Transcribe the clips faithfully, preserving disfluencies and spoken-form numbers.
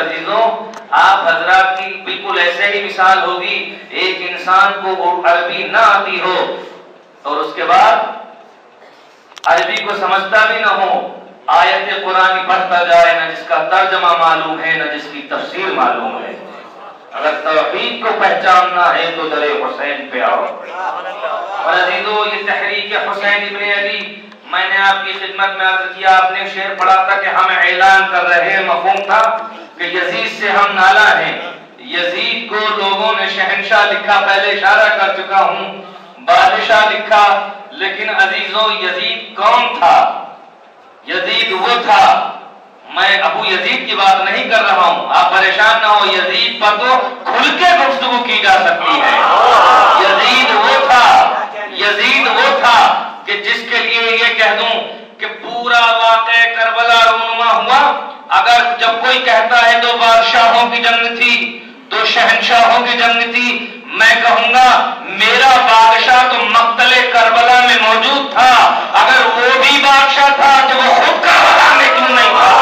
عزیزوں آپ حضرات کی بالکل ایسے ہی مثال ہوگی، ایک انسان کو عربی نہ آتی ہو اور اس کے بعد عربی کو سمجھتا بھی نہ ہو، آیت قرآن پڑھتا جائے، نہ جس کا ترجمہ معلوم ہے نہ جس کی تفسیر معلوم ہے۔ اگر توحید کو پہچاننا ہے تو در حسین پہ آؤ۔ اور عزیزو یہ تحریک حسین ابن علی، میں نے آپ کی خدمت میں عرض کیا، آپ نے شعر پڑھا تھا کہ ہم اعلان کر رہے ہیں، مفہوم تھا کہ یزید سے ہم نالا ہیں۔ یزید کو لوگوں نے شہنشاہ لکھا، پہلے اشارہ کر چکا ہوں، بادشاہ لکھا، لیکن عزیزو یزید کون تھا؟ یزید وہ تھا، میں ابو یزید کی بات نہیں کر رہا ہوں، آپ پریشان نہ ہو، یزید پر تو کھل کے گفتگو کی جا سکتی ہے۔ یزید وہ تھا، یزید وہ تھا کہ جس کے لیے یہ کہہ دوں کہ پورا واقعہ کربلا رونما ہوا، اگر جب کوئی کہتا ہے دو بادشاہوں کی جنگ تھی، دو شہنشاہوں کی جنگ تھی، میں کہوں گا میرا بادشاہ تو مقتل کربلا میں موجود تھا، اگر وہ بھی بادشاہ تھا تو وہ خود کربلا میں کیوں نہیں تھا؟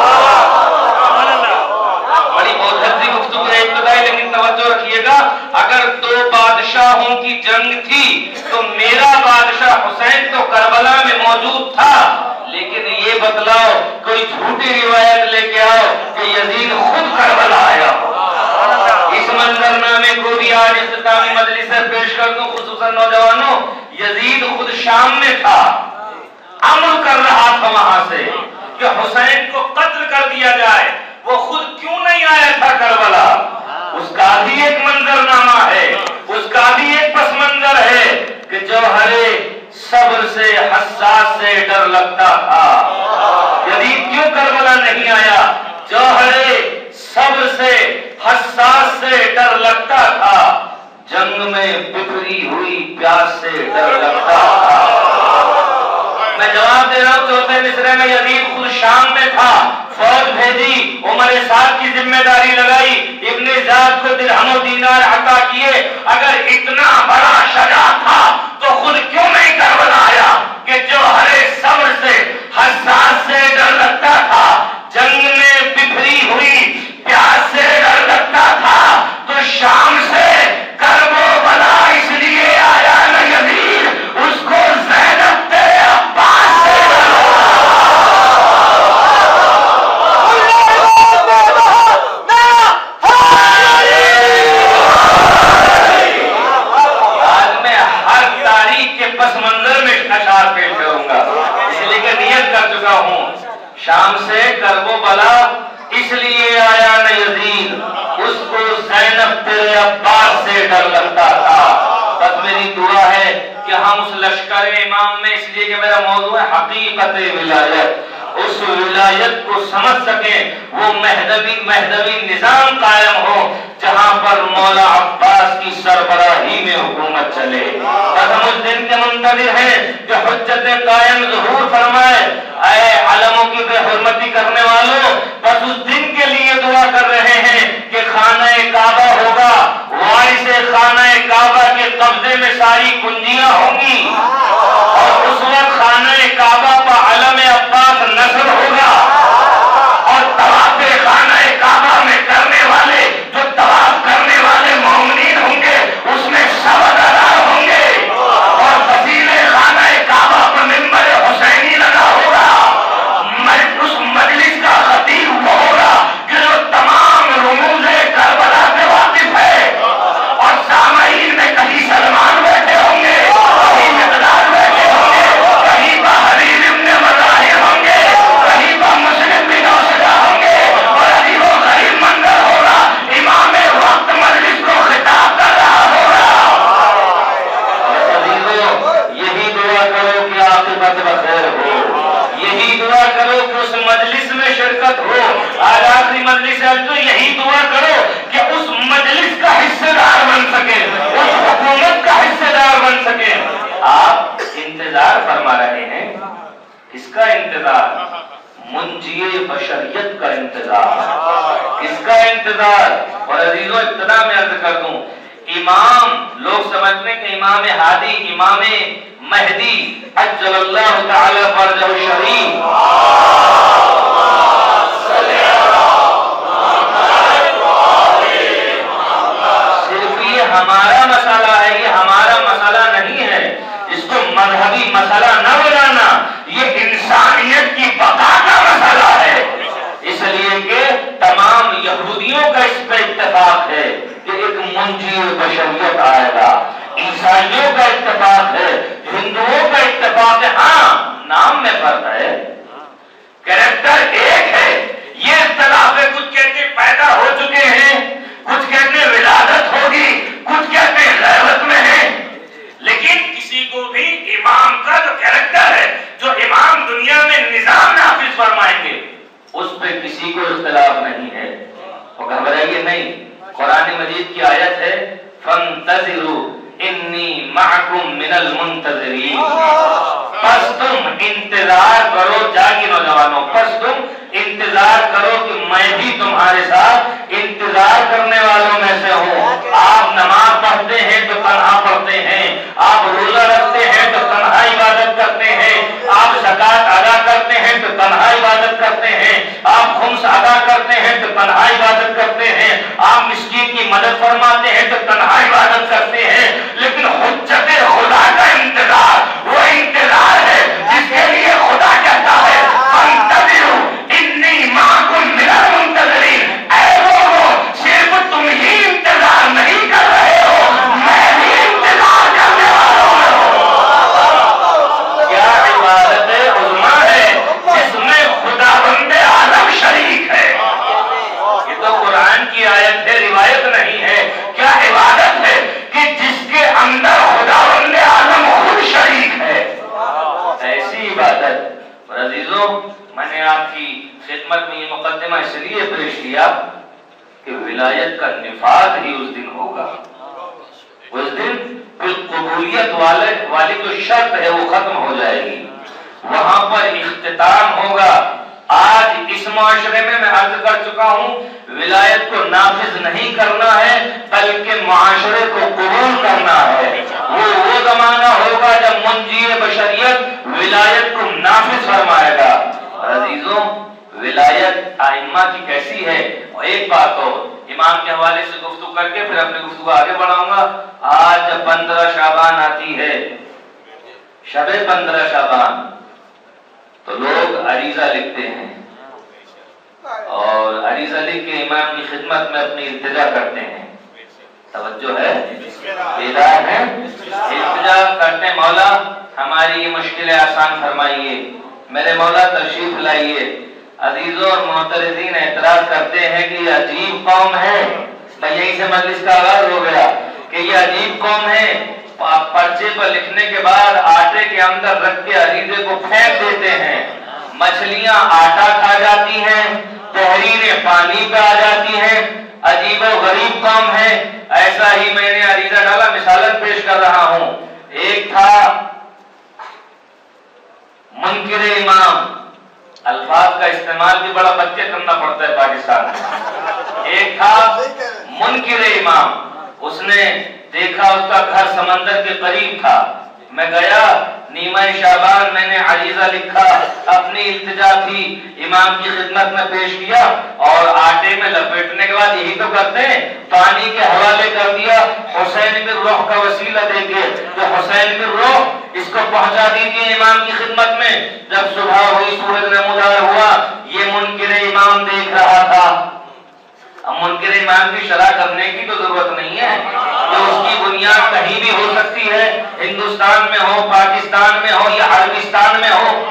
بڑی بہت سی گفتگو ہے ابتدائی، لیکن توجہ رکھیے گا، اگر دو بادشاہوں کی جنگ تھی تو میرا بادشاہ حسین تو کربلا میں موجود تھا، لیکن یہ بتلاؤ کوئی جھوٹی روایت لے کے آؤ کہ یزید خود کربلا آیا ہو۔ اس منظرنامے کو بھی آج اختتامی مجلس سے پیش کر دوں، خصوصاً نوجوانوں، یزید خود شام میں تھا، امر کر رہا تھا وہاں سے کہ حسین کو قتل کر دیا جائے، وہ خود کیوں نہیں آیا تھا کربلا؟ اس کا بھی ایک منظرنامہ ہے، اس کا بھی ایک پس منظر ہے کہ جوہرے صبر سے حساس سے ڈر لگتا تھا۔ یزید کیوں کربلا نہیں آیا؟ جوہرے صبر سے حساس سے ڈر لگتا تھا، جنگ میں بکھری ہوئی پیاس سے ڈر لگتا تھا۔ میں جواب دے رہا ہوں، چوتھے مصرے میں یزید خود شام میں تھا، فوج بھیجی، عمر سعد کی ذمہ داری لگائی، ابن زیاد کو درہم و دینار عطا کیے، اگر اتنا بڑا شجاع تھا تو خود کیوں نہیں کربلا آیا کہ جو ہرے صبر سے حساس سے ڈر لگتا تھا، جنگ میں بکھری ہوئی پیاس سے ڈر لگتا تھا، تو شام سے کرب و بلا اس لیے آیا نہ یزید، اس کو زینب تیرے عباس سے ڈر آج میں ہر تاریخ کے پس منظر میں اشعار پیش کروں گا، اس لیے کہ نیت کر چکا ہوں، شام سے کرب و بلا اس لیے آیا نہ یزید، اس کو زینب تیرے عباس سے ڈر لگتا تھا۔ بس میری دعا ہے کہ ہم اس لشکر امام میں، اس لیے کہ میرا موضوع ہے حقیقت ولایت، اس ولایت کو سمجھ سکیں، وہ مہدوی مہدوی نظام قائم ہو جہاں پر مولا عباس کی سربراہی میں حکومت چلے۔ بس ہم اس دن کے منتظر ہیں کہ حجت قائم ظہور فرمائے۔ اے علموں کی بے حرمتی کرنے والوں، بس اس دن کے لیے دعا کر رہے ہیں کہ خانہ کعبہ ہوگا، وارث خانہ کعبہ کے قبضے میں ساری کنجیاں ہوں گی، اور اس وقت خانہ کعبہ پر علم عباس نصب ہوگا، اور طواف خانہ کعبہ میں کرنے والے جو طواف کرنے والے مومنین ہوں گے اس میں سب ادار ہوں گے، اور وسیلے خانہ کعبہ پر منبر حسینی لگا ہوگا۔ اس مجلس کا خطیب وہ ہوگا کہ جو تمام رموز کربلا سے واقف ہے، اور سامعین میں کہیں سلمان بیٹھے ہوں گے، کہیں مقداد بیٹھے ہوں گے، کہیں بحریر ابن مظاہر ہوں گے، کہیں مسلم بن اوسطا ہوں گے، اور عجیب و غریب منظر ہوگا، امام وقت مجلس کو خطاب کر رہا ہوگا۔ یہی دعا کرو کہ عاقبت بخیر ہو، یہی دعا کرو کہ اس مجلس میں شرکت ہو۔ آج آخری مجلس ہے تو یہی دعا کرو کہ اس مجلس کا حصے دار بن سکے، اس حکومت کا حصے دار بن سکے۔ آپ انتظار فرما رہے ہیں، کس کا انتظار؟ منجی بشریت کا انتظار، اس کا انتظار۔ اور عزیزوں ابتدا میں عرض کر دوں، امام لوگ سمجھتے ہیں کہ امام ہادی، امام مہدی عجل اللہ تعالی فرجہ الشریف، اس پہ کسی کو اختلاف نہیں ہے، اور گھبرائیے نہیں۔ قرآن مجید کی آیت ہے فَانْتَظِرُوا اِنِّي مَعَكُمْ مِنَ الْمُنْتَظِرِينَ، پس تم انتظار کرو، جاگی نوجوانوں، پس تم انتظار کرو کہ میں بھی تمہارے ساتھ انتظار کرنے والوں میں سے ہوں۔ آپ نماز پڑھتے ہیں تو تنہا پڑھتے ہیں، آپ روزہ رکھتے ہیں تو تنہا عبادت کرتے ہیں، آپ زکات ادا کرتے ہیں تو تنہا عبادت کرتے ہیں، آپ خمس ادا کرتے ہیں تو تنہا عبادت کرتے ہیں، آپ مسکین کی مدد فرماتے ہیں تو تنہا عبادت کرتے ہیں، لیکن حجت خدا کا انتظار وہ انتظار ہے جس کے لیے خدا کہتا ہے فَانْتَظِرُوا اِنِّي مَعَكُمْ مِنَ الْمُنْتَظِرِينَ۔ اے لوگوں، صرف تم ہی انتظار نہیں کر رہے ہو، میں بھی انتظار کرنے والوں میں ہوں۔ کیا عبادت عظمیٰ ہے جس میں خداوند عالم شریک ہے؟ یہ تو قرآن کی آیت ہے، روایت نہیں ہے۔ کیا عبادت ہے کہ جس کے اندر خداوند عالم خود شریک ہے؟ ایسی عبادت۔ اور عزیزوں، میں نے آپ کی خدمت میں یہ مقدمہ اس لیے پیش کیا کہ ولایت کا نفاذ ہی اس دن ہوگا۔ اس دن پھر قبولیت والے والی جو شرط ہے وہ ختم ہو جائے گی، وہاں پر اختتام ہوگا۔ آج اس معاشرے میں میں عرض کر چکا ہوں، ولایت کو نافذ نہیں کرنا ہے بلکہ معاشرے کو قبول کرنا ہے۔ وہ وہ زمانہ ہوگا جب منجی بشریت ولایت کو نافذ فرمائے گا۔ اور عزیزوں، ولایت ائمہ کی کیسی ہے؟ اور ایک بات اور امام کے حوالے سے گفتگو کر کے پھر اپنی گفتگو آگے بڑھاؤں گا۔ آج جب پندرہ شعبان آتی ہے، شب پندرہ شعبان، تو لوگ عریضہ لکھتے ہیں اور عریضہ لکھ کے امام کی خدمت میں اپنی التجا کرتے ہیں۔ توجہ ہے، بیدار ہے، التجا کرتے ہیں، مولا ہماری یہ مشکلیں آسان فرمائیے، میرے مولا تشریف لائیے۔ عزیزوں اور معترضین اعتراض کرتے ہیں کہ یہ عجیب قوم ہے۔ میں یہیں سے مجلس کا آغاز ہو گیا کہ یہ عجیب قوم ہے، پرچے پر لکھنے کے بعد آٹے کے اندر رکھ کے عریضے کو پھینک دیتے ہیں، مچھلیاں آٹا کھا جاتی ہیں، تحریریں پانی پہ آ جاتی ہیں، عجیب و غریب قوم ہے۔ ایسا ہی میں نے عریضہ ڈالا، مثالن پیش کر رہا ہوں۔ ایک تھا منکر امام، الفاظ کا استعمال بھی بڑا بچے کرنا پڑتا ہے پاکستان میں۔ ایک تھا منکر امام، اس نے دیکھا اس کا گھر سمندر کے قریب تھا، میں گیا، نیمہ شعبان میں نے عریضہ لکھا، اپنی التجا تھی، امام کی خدمت میں پیش کیا، اور آٹے میں لپیٹنے کے بعد یہی تو کرتے ہیں، پانی کے حوالے کر دیا، حسین بن روح کا وسیلہ دے کے، جو حسین بن روح اس کو پہنچا دیجیے امام کی خدمت میں۔ جب صبح ہوئی، سورج نمودار ہوا، یہ منکر امام دیکھ رہا تھا۔ اب منکر امام کی شرح کرنے کی تو ضرورت نہیں ہے، کہ اس کی بنیاد کہیں بھی ہو سکتی ہے، ہندوستان میں ہو، پاکستان میں ہو یا عربستان میں ہو،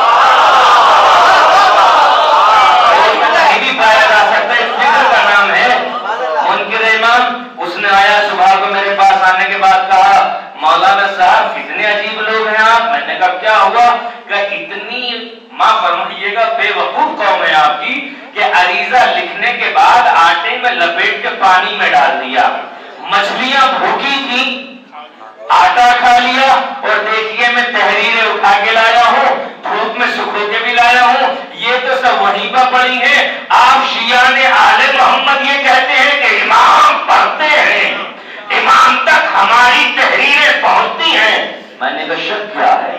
کہیں بھی پایا جا سکتا ہے، فکر کا نام ہے منکر امام۔ اس نے آیا صبح کو میرے پاس، آنے کے بعد کہا مولانا صاحب کتنے عجیب لوگ ہیں آپ۔ میں نے کہا کیا ہوا؟ کہ اتنی معاف فرمائیے گا بے وقوف قوم ہے آپ کی کہ عریضہ لکھنے کے بعد آٹے میں لپیٹ کے پانی میں ڈال دیا، مچھلیاں بھوکی تھی، آٹا کھا لیا، اور دیکھیے میں تحریریں اٹھا کے لایا ہوں، دھوپ میں سکھو کے بھی لایا ہوں، یہ تو سب وہیں پر پڑی ہیں۔ آپ شیعان آل محمد یہ کہتے ہیں کہ امام پڑھتے ہیں، امام تک ہماری تحریریں پہنچتی ہیں۔ میں نے کہا شک کیا ہے،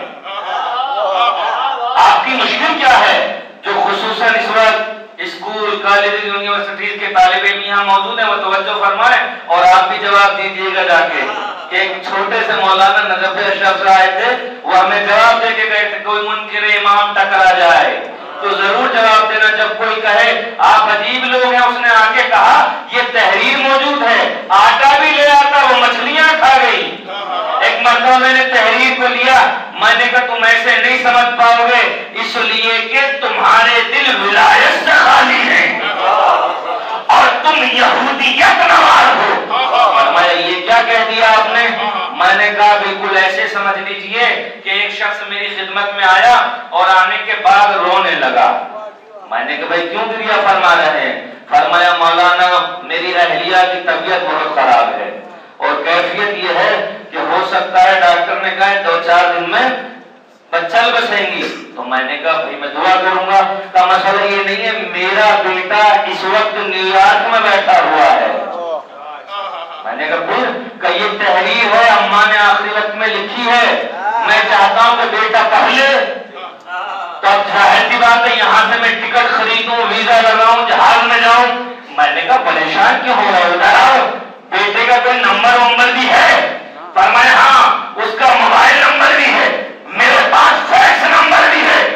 آپ کی مشکل کیا ہے؟ جو خصوصاً اس وقت اسکول، کالج، یونیورسٹیز کے طالب علم یہاں موجود ہیں وہ توجہ فرمائیں، اور آپ بھی جواب دیجیے گا جا کے کہ ایک چھوٹے سے مولانا نجف اشرف سے آئے تھے، وہ ہمیں جواب دے کے گئے تھے کوئی منکر امام ٹکرا جائے تو ضرور جواب دینا، جب کوئی کہے آپ عجیب لوگ ہیں۔ اس نے آگے کہا یہ تحریر موجود ہے، آٹا بھی لے آتا، وہ مچھلیاں کھا گئی۔ ایک مرتبہ میں نے تحریر کو لیا، میں نے کہا تم ایسے نہیں سمجھ پاؤ گے، اس لیے کہ تمہارے دل ولایت سے خالی ہیں اور تم یہودیت نواز ہو۔ فرمایا یہ کیا کہہ دیا آپ نے؟ میں نے کہا بالکل ایسے سمجھ لیجئے کہ ایک شخص میری خدمت میں آیا اور آنے کے بعد رونے لگا، میں نے کہا بھائی کیوں کریا فرما رہے ہیں؟ فرمایا مولانا میری اہلیہ کی طبیعت بہت خراب ہے اور کیفیت یہ ہے کہ ہو سکتا ہے ڈاکٹر نے کہا دو چار دن میں بچہ بسیں گی. تو میں نے کہا بھائی میں دعا کروں گا. کا مسئلہ یہ نہیں ہے، میرا بیٹا اس وقت نیو یارک میں بیٹھا ہوا ہے. میں نے کہا پھر کہ یہ تحریر ہے اماں نے آخری وقت میں لکھی ہے، میں چاہتا ہوں کہ بیٹا پڑھ لے. تو اب ظاہر سی بات ہے یہاں سے میں ٹکٹ خریدوں، ویزا لگاؤں، جہاز میں جاؤں. میں نے کہا پریشان کیوں ہو رہا ادھر آؤ، بیٹے کا کوئی نمبر ومبر بھی ہے؟ فرمایا ہاں اس کا موبائل نمبر بھی ہے، میرے پاس فیکس نمبر بھی ہے.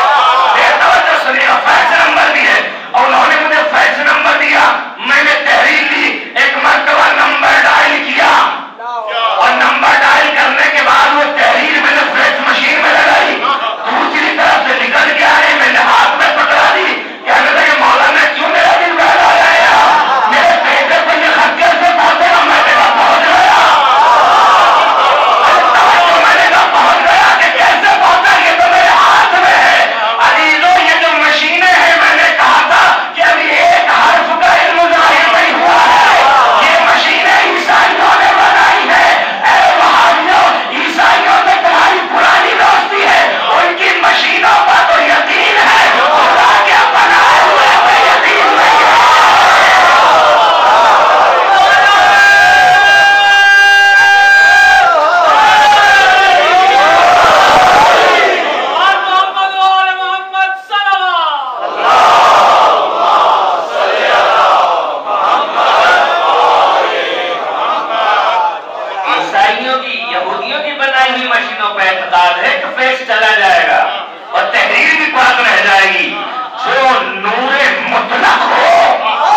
فیکس نمبر بھی ہے اور انہوں نے مجھے فیکس نمبر دیا. میں نے تحریر لی، ایک مرتبہ نمبر ڈائل کیا اور نمبر ڈائل کرنے کے بعد وہ تحریر میں نے فیکس مشین میں لگائی، دوسری طرف سے نکل کے آئے، میں نے ہاتھ میں پکڑا دی. کہنے لگے مولانا کیوں میرا دل بہلا رہا ہے؟ میرے بیٹے کو یہ خط کیسے پہنچے گا؟ میں نے کہا پہنچ گیا. میں نے کہا پہنچ گیا کہ کیسے پہنچا؟ یہ تو میرے ہاتھ میں ہے. عزیزوں یہ جو مشینیں ہیں، میں نے کہا تھا کہ ابھی ایک حرف کا علم ظاہر نہیں ہوا ہے. یہ مشینیں عیسائیوں نے بنائی ہے. اے وہابیوں، عیسائیوں سے تمہاری پرانی دوستی ہے، ان کی مشینوں پر تو یقین ہے، خدا کے بنائے ہوئے پہ یقین نہیں ہے. عیسائیوں کی، یہودیوں کی بنائی ہوئی مشینوں پہ اعتقاد ہے کہ فیکس چلا جائے گا اور تحریر بھی پاک رہ جائے گی. جو نور مطلق ہو،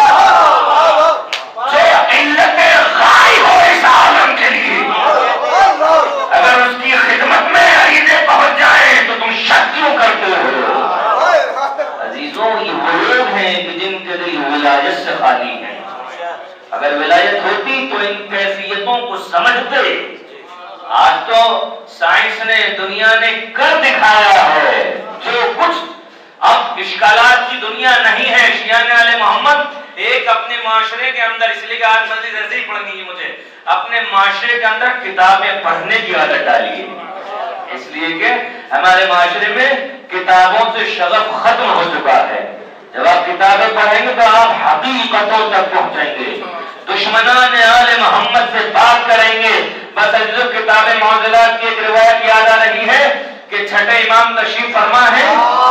جو علت غائب ہو اس عالم کے لیے، اگر اس کی خدمت میں عقیدے پہنچ جائیں تو تم شک کیوں کرتے ہو؟ عزیزوں یہ وہ لوگ ہیں کہ جن کے دل ولایت سے خالی ہیں. اگر ولایت ہوتی تو ان کیفیتوں کو سمجھتے. آج تو سائنس نے، دنیا نے کر دکھایا ہے جو کچھ. اب اشکالات کی دنیا نہیں ہے. شیعان آل محمد ایک اپنے معاشرے کے اندر، اس لیے کہ آج مزید ایسے ہی پڑھنی ہے مجھے، اپنے معاشرے کے اندر کتابیں پڑھنے کی عادت ڈالی ہے. اس لیے کہ ہمارے معاشرے میں کتابوں سے شغف ختم ہو چکا ہے. جب آپ کتابیں پڑھیں گے تو آپ حقیقتوں تک پہنچیں گے، دشمنان آل محمد سے بات کریں گے. بس جو کتاب معضلات کی ایک روایت یاد آ رہی ہے کہ چھٹے امام تشریف فرما ہے،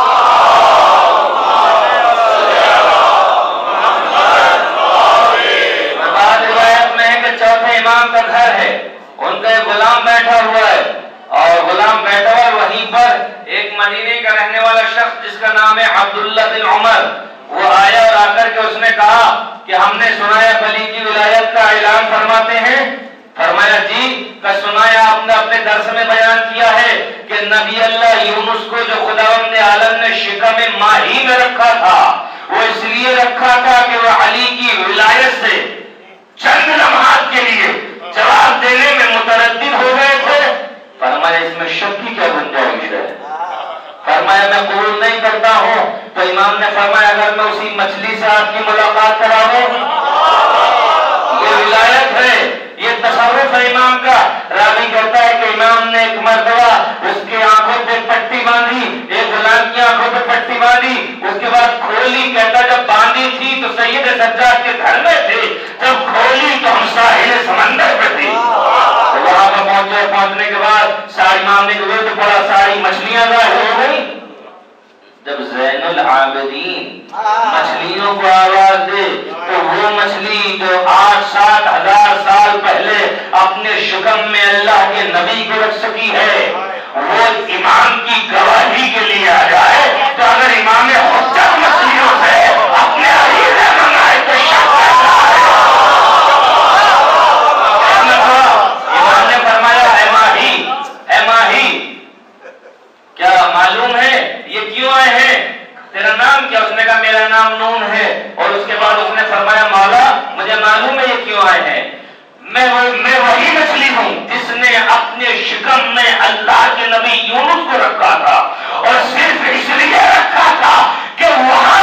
بعض روایت میں ہے کہ چوتھے امام کا گھر ہے، ان کا ایک غلام بیٹھا ہوا ہے اور غلام بیٹھا ہوا وہیں پر ایک مدینے کا رہنے والا شخص جس کا نام ہے عبداللہ بن عمر، وہ آیا اور آ کر کے اس نے کہا کہ ہم نے سنایا بلی کی ولایت کا اعلان فرماتے ہیں. فرمایا جی. کا سنایا آپ نے اپنے درس میں بیان کیا ہے کہ نبی اللہ یونس کو جو خداوند عالم نے شکم ماہی میں رکھا تھا، وہ اس لیے رکھا تھا کہ وہ علی کی ولایت سے چند لمحات کے لیے جواب دینے میں متردد ہو گئے تھے. فرمایا اس میں شک کی کیا گنجائش ہے؟ فرمایا میں قبول نہیں کرتا ہوں. تو امام نے فرمایا اگر میں اسی مچھلی سے آپ کی ملاقات کراؤں، یہ ولایت ہے، یہ تصرف ہے امام کا. راوی کہتا ہے کہ امام نے ایک مرتبہ اس کی آنکھوں پہ پٹی باندھی، ایک غلام کی آنکھوں پہ پٹی باندھی، اس کے بعد کھولی. کہتا جب باندھی تھی تو سید سجاد کے گھر میں تھے، جب کھولی تو ہم ساحل سمندر پہ تھے. وہاں پہ پہنچے، پہنچنے کے بعد ساری امام نے ورد پڑا، ساری مچھلیاں ظاہر ہو گئی. جب زین العابدین مچھلیوں کو آواز دے تو وہ مچھلی جو آٹھ سات ہزار سال پہلے اپنے شکم میں اللہ کے نبی کو رکھ سکی ہے، وہ امام کی گواہی کے لیے آ جائے. تو اگر امام حجت مچھلیوں سے اپنے عقیدے منگائے تو شک کرتا ہے. امام نے فرمایا اے ماہی، اے ماہی کیا معلوم ہے یہ کیوں آئے ہیں؟ تیرا نام کیا؟ اس نے کہا میرا نام نون ہے. اور اس کے بعد اس نے فرمایا مولا مجھے معلوم ہے یہ کیوں آئے ہیں. میں میں وہی مچھلی ہوں جس نے اپنے شکم میں اللہ کے نبی یونس کو رکھا تھا، اور صرف اس لیے رکھا تھا کہ وہاں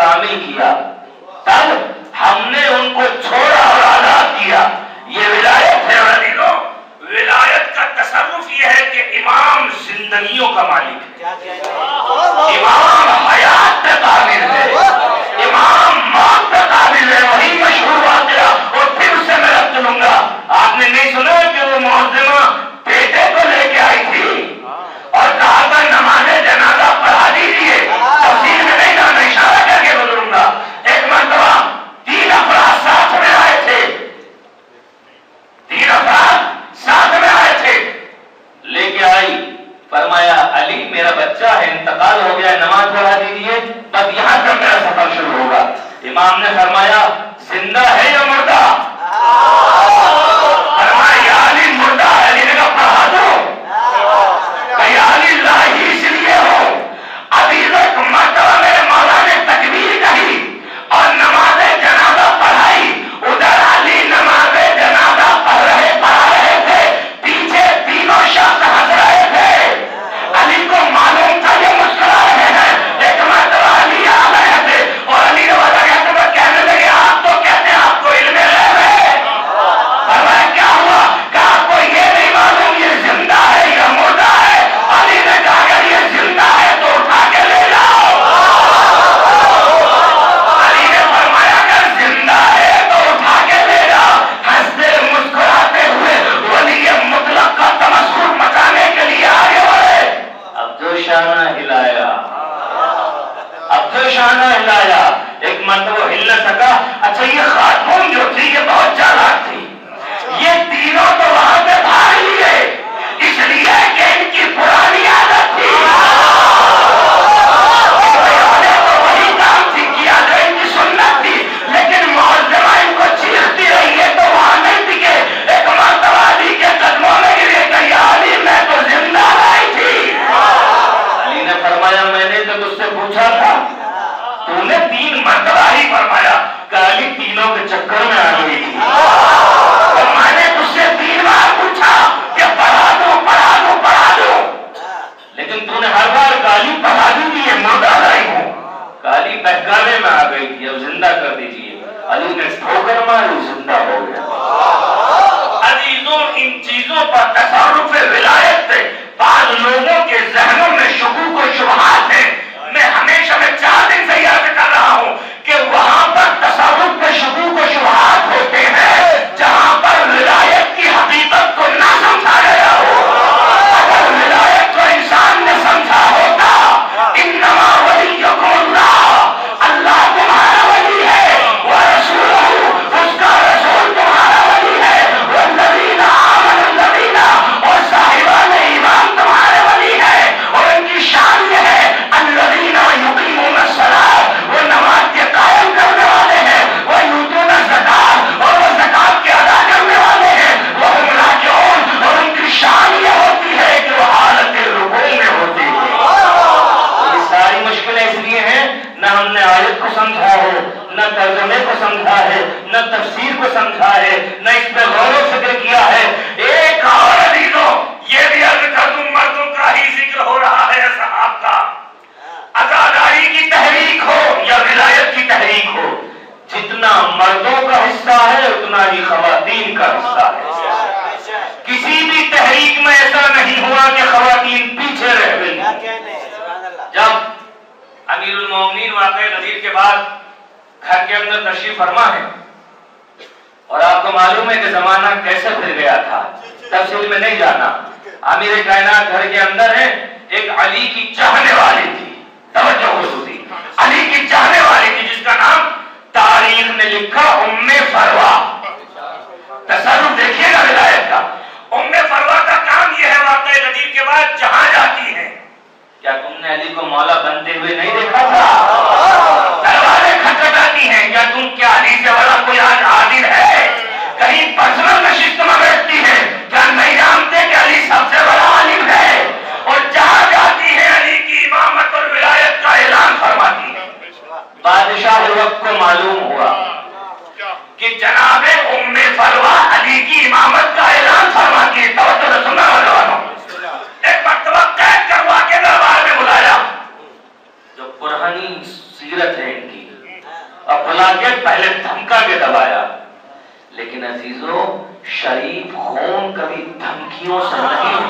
कामिल किया, तब हमने उनको छोड़ा और आजाद किया। ये विलायत है अजीजों। विलायत का तसर्रुफ ये है कि इमाम जिंदगियों का मालिक है, इमाम हयात पे काबिल है, इमाम मौत पे काबिल है। वही मशहूर वाक़या, और फिर उससे मैं रब्त लूंगा। आपने नहीं सुना कि वो मुअज्जिमा बेटे को लेके आई थी और कहा था नमाज़े जनाजा पढ़ा दीजिए। तफसीर में नहीं जाना, इशारा करके बोलूंगा। एक मरतबा तीन अफराद साथ में आए थे, तीन अफराद साथ में आए थे, लेके आई, फरमाया अली मेरा बच्चा है, इंतकाल हो गया, नमाज पढ़ा दीजिए, बस यहां तक मेरा सफर शुरू होगा। इमाम ने फरमाया जिंदा है या मुर्दा? फरमाया या अली मुर्दा है। अली ने कहा पढ़ा दो। कहा अली लाही इसलिए हो, अभी एक मरतबा मेरे मौला ने तकबीर कही और नमाज़े जनाजा पढ़ाई। उधर अली नमाज़े जनाजा पढ़ रहे पढ़ा रहे थे, पीछे तीनों शख्स हंस रहे थे। अली को मालूम था ये मुस्कुरा रहे हैं। एक मरतबा अली आ गए थे और अली ने वादा कहते हुए कहने लगे आप तो कहते हैं आपको इल्म गैब है। फरमाया क्या हुआ? कहा आपको ये नहीं मालूम ये जिंदा है या मुर्दा है? अली ने कहा अगर ये जिंदा है तो उठा के ले जाओ। अली ने फरमाया अगर जिंदा है तो उठा के ले जाओ। हंसते मुस्कुराते हुए वली मुतलक का तमस्सुर मचाने के लिए आगे बढ़े। अब जो शाना हिलाया, अब जो शाना हिलाया, एक मर्तबा हिल न सका। अच्छा ये खातून जो थी ये बहुत चालाक थी, ये तीनों तो वहां पे भाग लिए, इसलिए कि इनकी पुरानी आदत थी। इन्होंने तो वही काम थी किया जो इनकी सुन्नत थी, लेकिन मुअज्जिमा इनको चीखती रही है तो वहां नहीं टिके। एक मर्तबा अली के कदमों में गिरे, कही अली मैं तो जिंदा लाई थी। अली ने फरमाया मैंने तो तुझसे पूछा था, तूने तीन मर्तबा ही फरमाया। अली तीनों के चक्कर में आ गई थी और मैंने तुझसे तीन बार पूछा कि पढ़ा दूं पढ़ा दूं पढ़ा दूं, लेकिन तूने हर बार गाली पढ़ा दी थी, ये मुर्दा लाई हूं। गाली बहकाने में आ गई थी, अब जिंदा कर दीजिए। अली ने ठोकर मारी, जिंदा हो गया। अजीजों इन चीजों पर तसर्रुफ विलायत से बाद लोगों के जहनों में शुकूक और शुबहात है। मैं हमेशा मैं चार दिन से याद कर रहा हूं कि वहां पर तसव्वुफ पे शुकूक और शुबहात होते हैं जहां पर विलायत की हकीकत को ना समझा गया हो। अगर विलायत को इंसान ने समझा होता, इन्नमा वलियुकुमुल्लाह, अल्लाह तुम्हारा वली है, व रसूलुहु, उसका रसूल तुम्हारा वली है, वल्लज़ीना आमनुल्लज़ीना, और साहिबान ईमान तुम्हारे वली है। और इनकी शान यह है अल्लज़ीना युक़ीमूनस्सलात, वो नमाज के कायम करने वाले हैं, वो यूतून ज़कात, और वो ज़कात के अदा करने वाले हैं, वो हुम राकिऊन, और उनकी शान ये होती है कि वो हालत रुकू में होती है। ये सारी मुश्किलें इसलिए हैं न हमने आयत को समझा है, न तर्जुमे को समझा है, न तफसीर को समझा है, न इस पे गौर व फिक्र किया है। एक और अजीजों ये भी अर्ज कर दूं, मर्दों का ही जिक्र हो रहा है, असहाब का। अज़ादारी की तहरीक हो या विलायत की तहरीक हो, जितना मर्दों का हिस्सा है उतना ही ख़वातीन का हिस्सा है। किसी भी तहरीक में ऐसा नहीं हुआ कि ख़वातीन पीछे रह गई। जब अमीरुल मोमिनीन वाक़या गदीर के बाद घर के अंदर तशरीफ फरमा है और आपको मालूम है कि जमाना कैसे फिर गया था, तफसील में नहीं जाना। आमिर कायनात घर के अंदर है, एक अली की चाहने वाली थी, तवज्जो हुजूरी, अली की चाहने वाली थी जिसका नाम तारीख ने लिखा उम्मे फरवा। तसर्रुफ देखिएगा विलायत का। उम्मे फरवा का काम यह है वाक़या गदीर के बाद जहां जाती है, क्या तुमने अली को मौला बनते हुए नहीं देखा था? दरवाजे खटखटाती हैं, क्या तुम क्या अली से बड़ा कोई आज आदिल है? कहीं पर्सनल नशिस्त में बैठती है, क्या नहीं जानते कि अली सबसे बड़ा आलिम है? और जहां जाती है अली की इमामत और विलायत का ऐलान फरमाती है। बादशाह वक्त को मालूम हुआ कि जनाबे उम्मे फरवा अली की इमामत का ऐलान फरमाती है। तवज्जो से सुनना वालों, एक मर्तबा कैद करवा के दरबार में बुलाया। जो पुरानी सीरत है इनकी, اب بلا کے پہلے دھمکا کے دبایا. لیکن عزیزو شریف خون کبھی دھمکیوں سے نہیں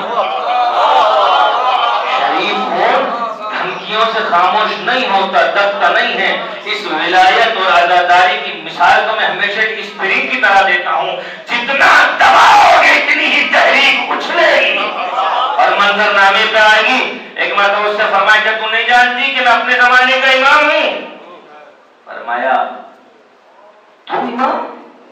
شریف خون دھمکیوں سے خاموش نہیں ہوتا, دبتا نہیں ہے. اس ولایت اور عزاداری کی مثال تو میں ہمیشہ ایک اسپرنگ کی طرح دیتا ہوں, جتنا دباؤ گے اتنی ہی تحریک اچھلے گی اور منظر نامے پہ آئے گی. ایک مرتبہ اس سے فرمایا کہ تو نہیں جانتی کہ میں اپنے زمانے کا امام ہوں؟ فرمایا تو امام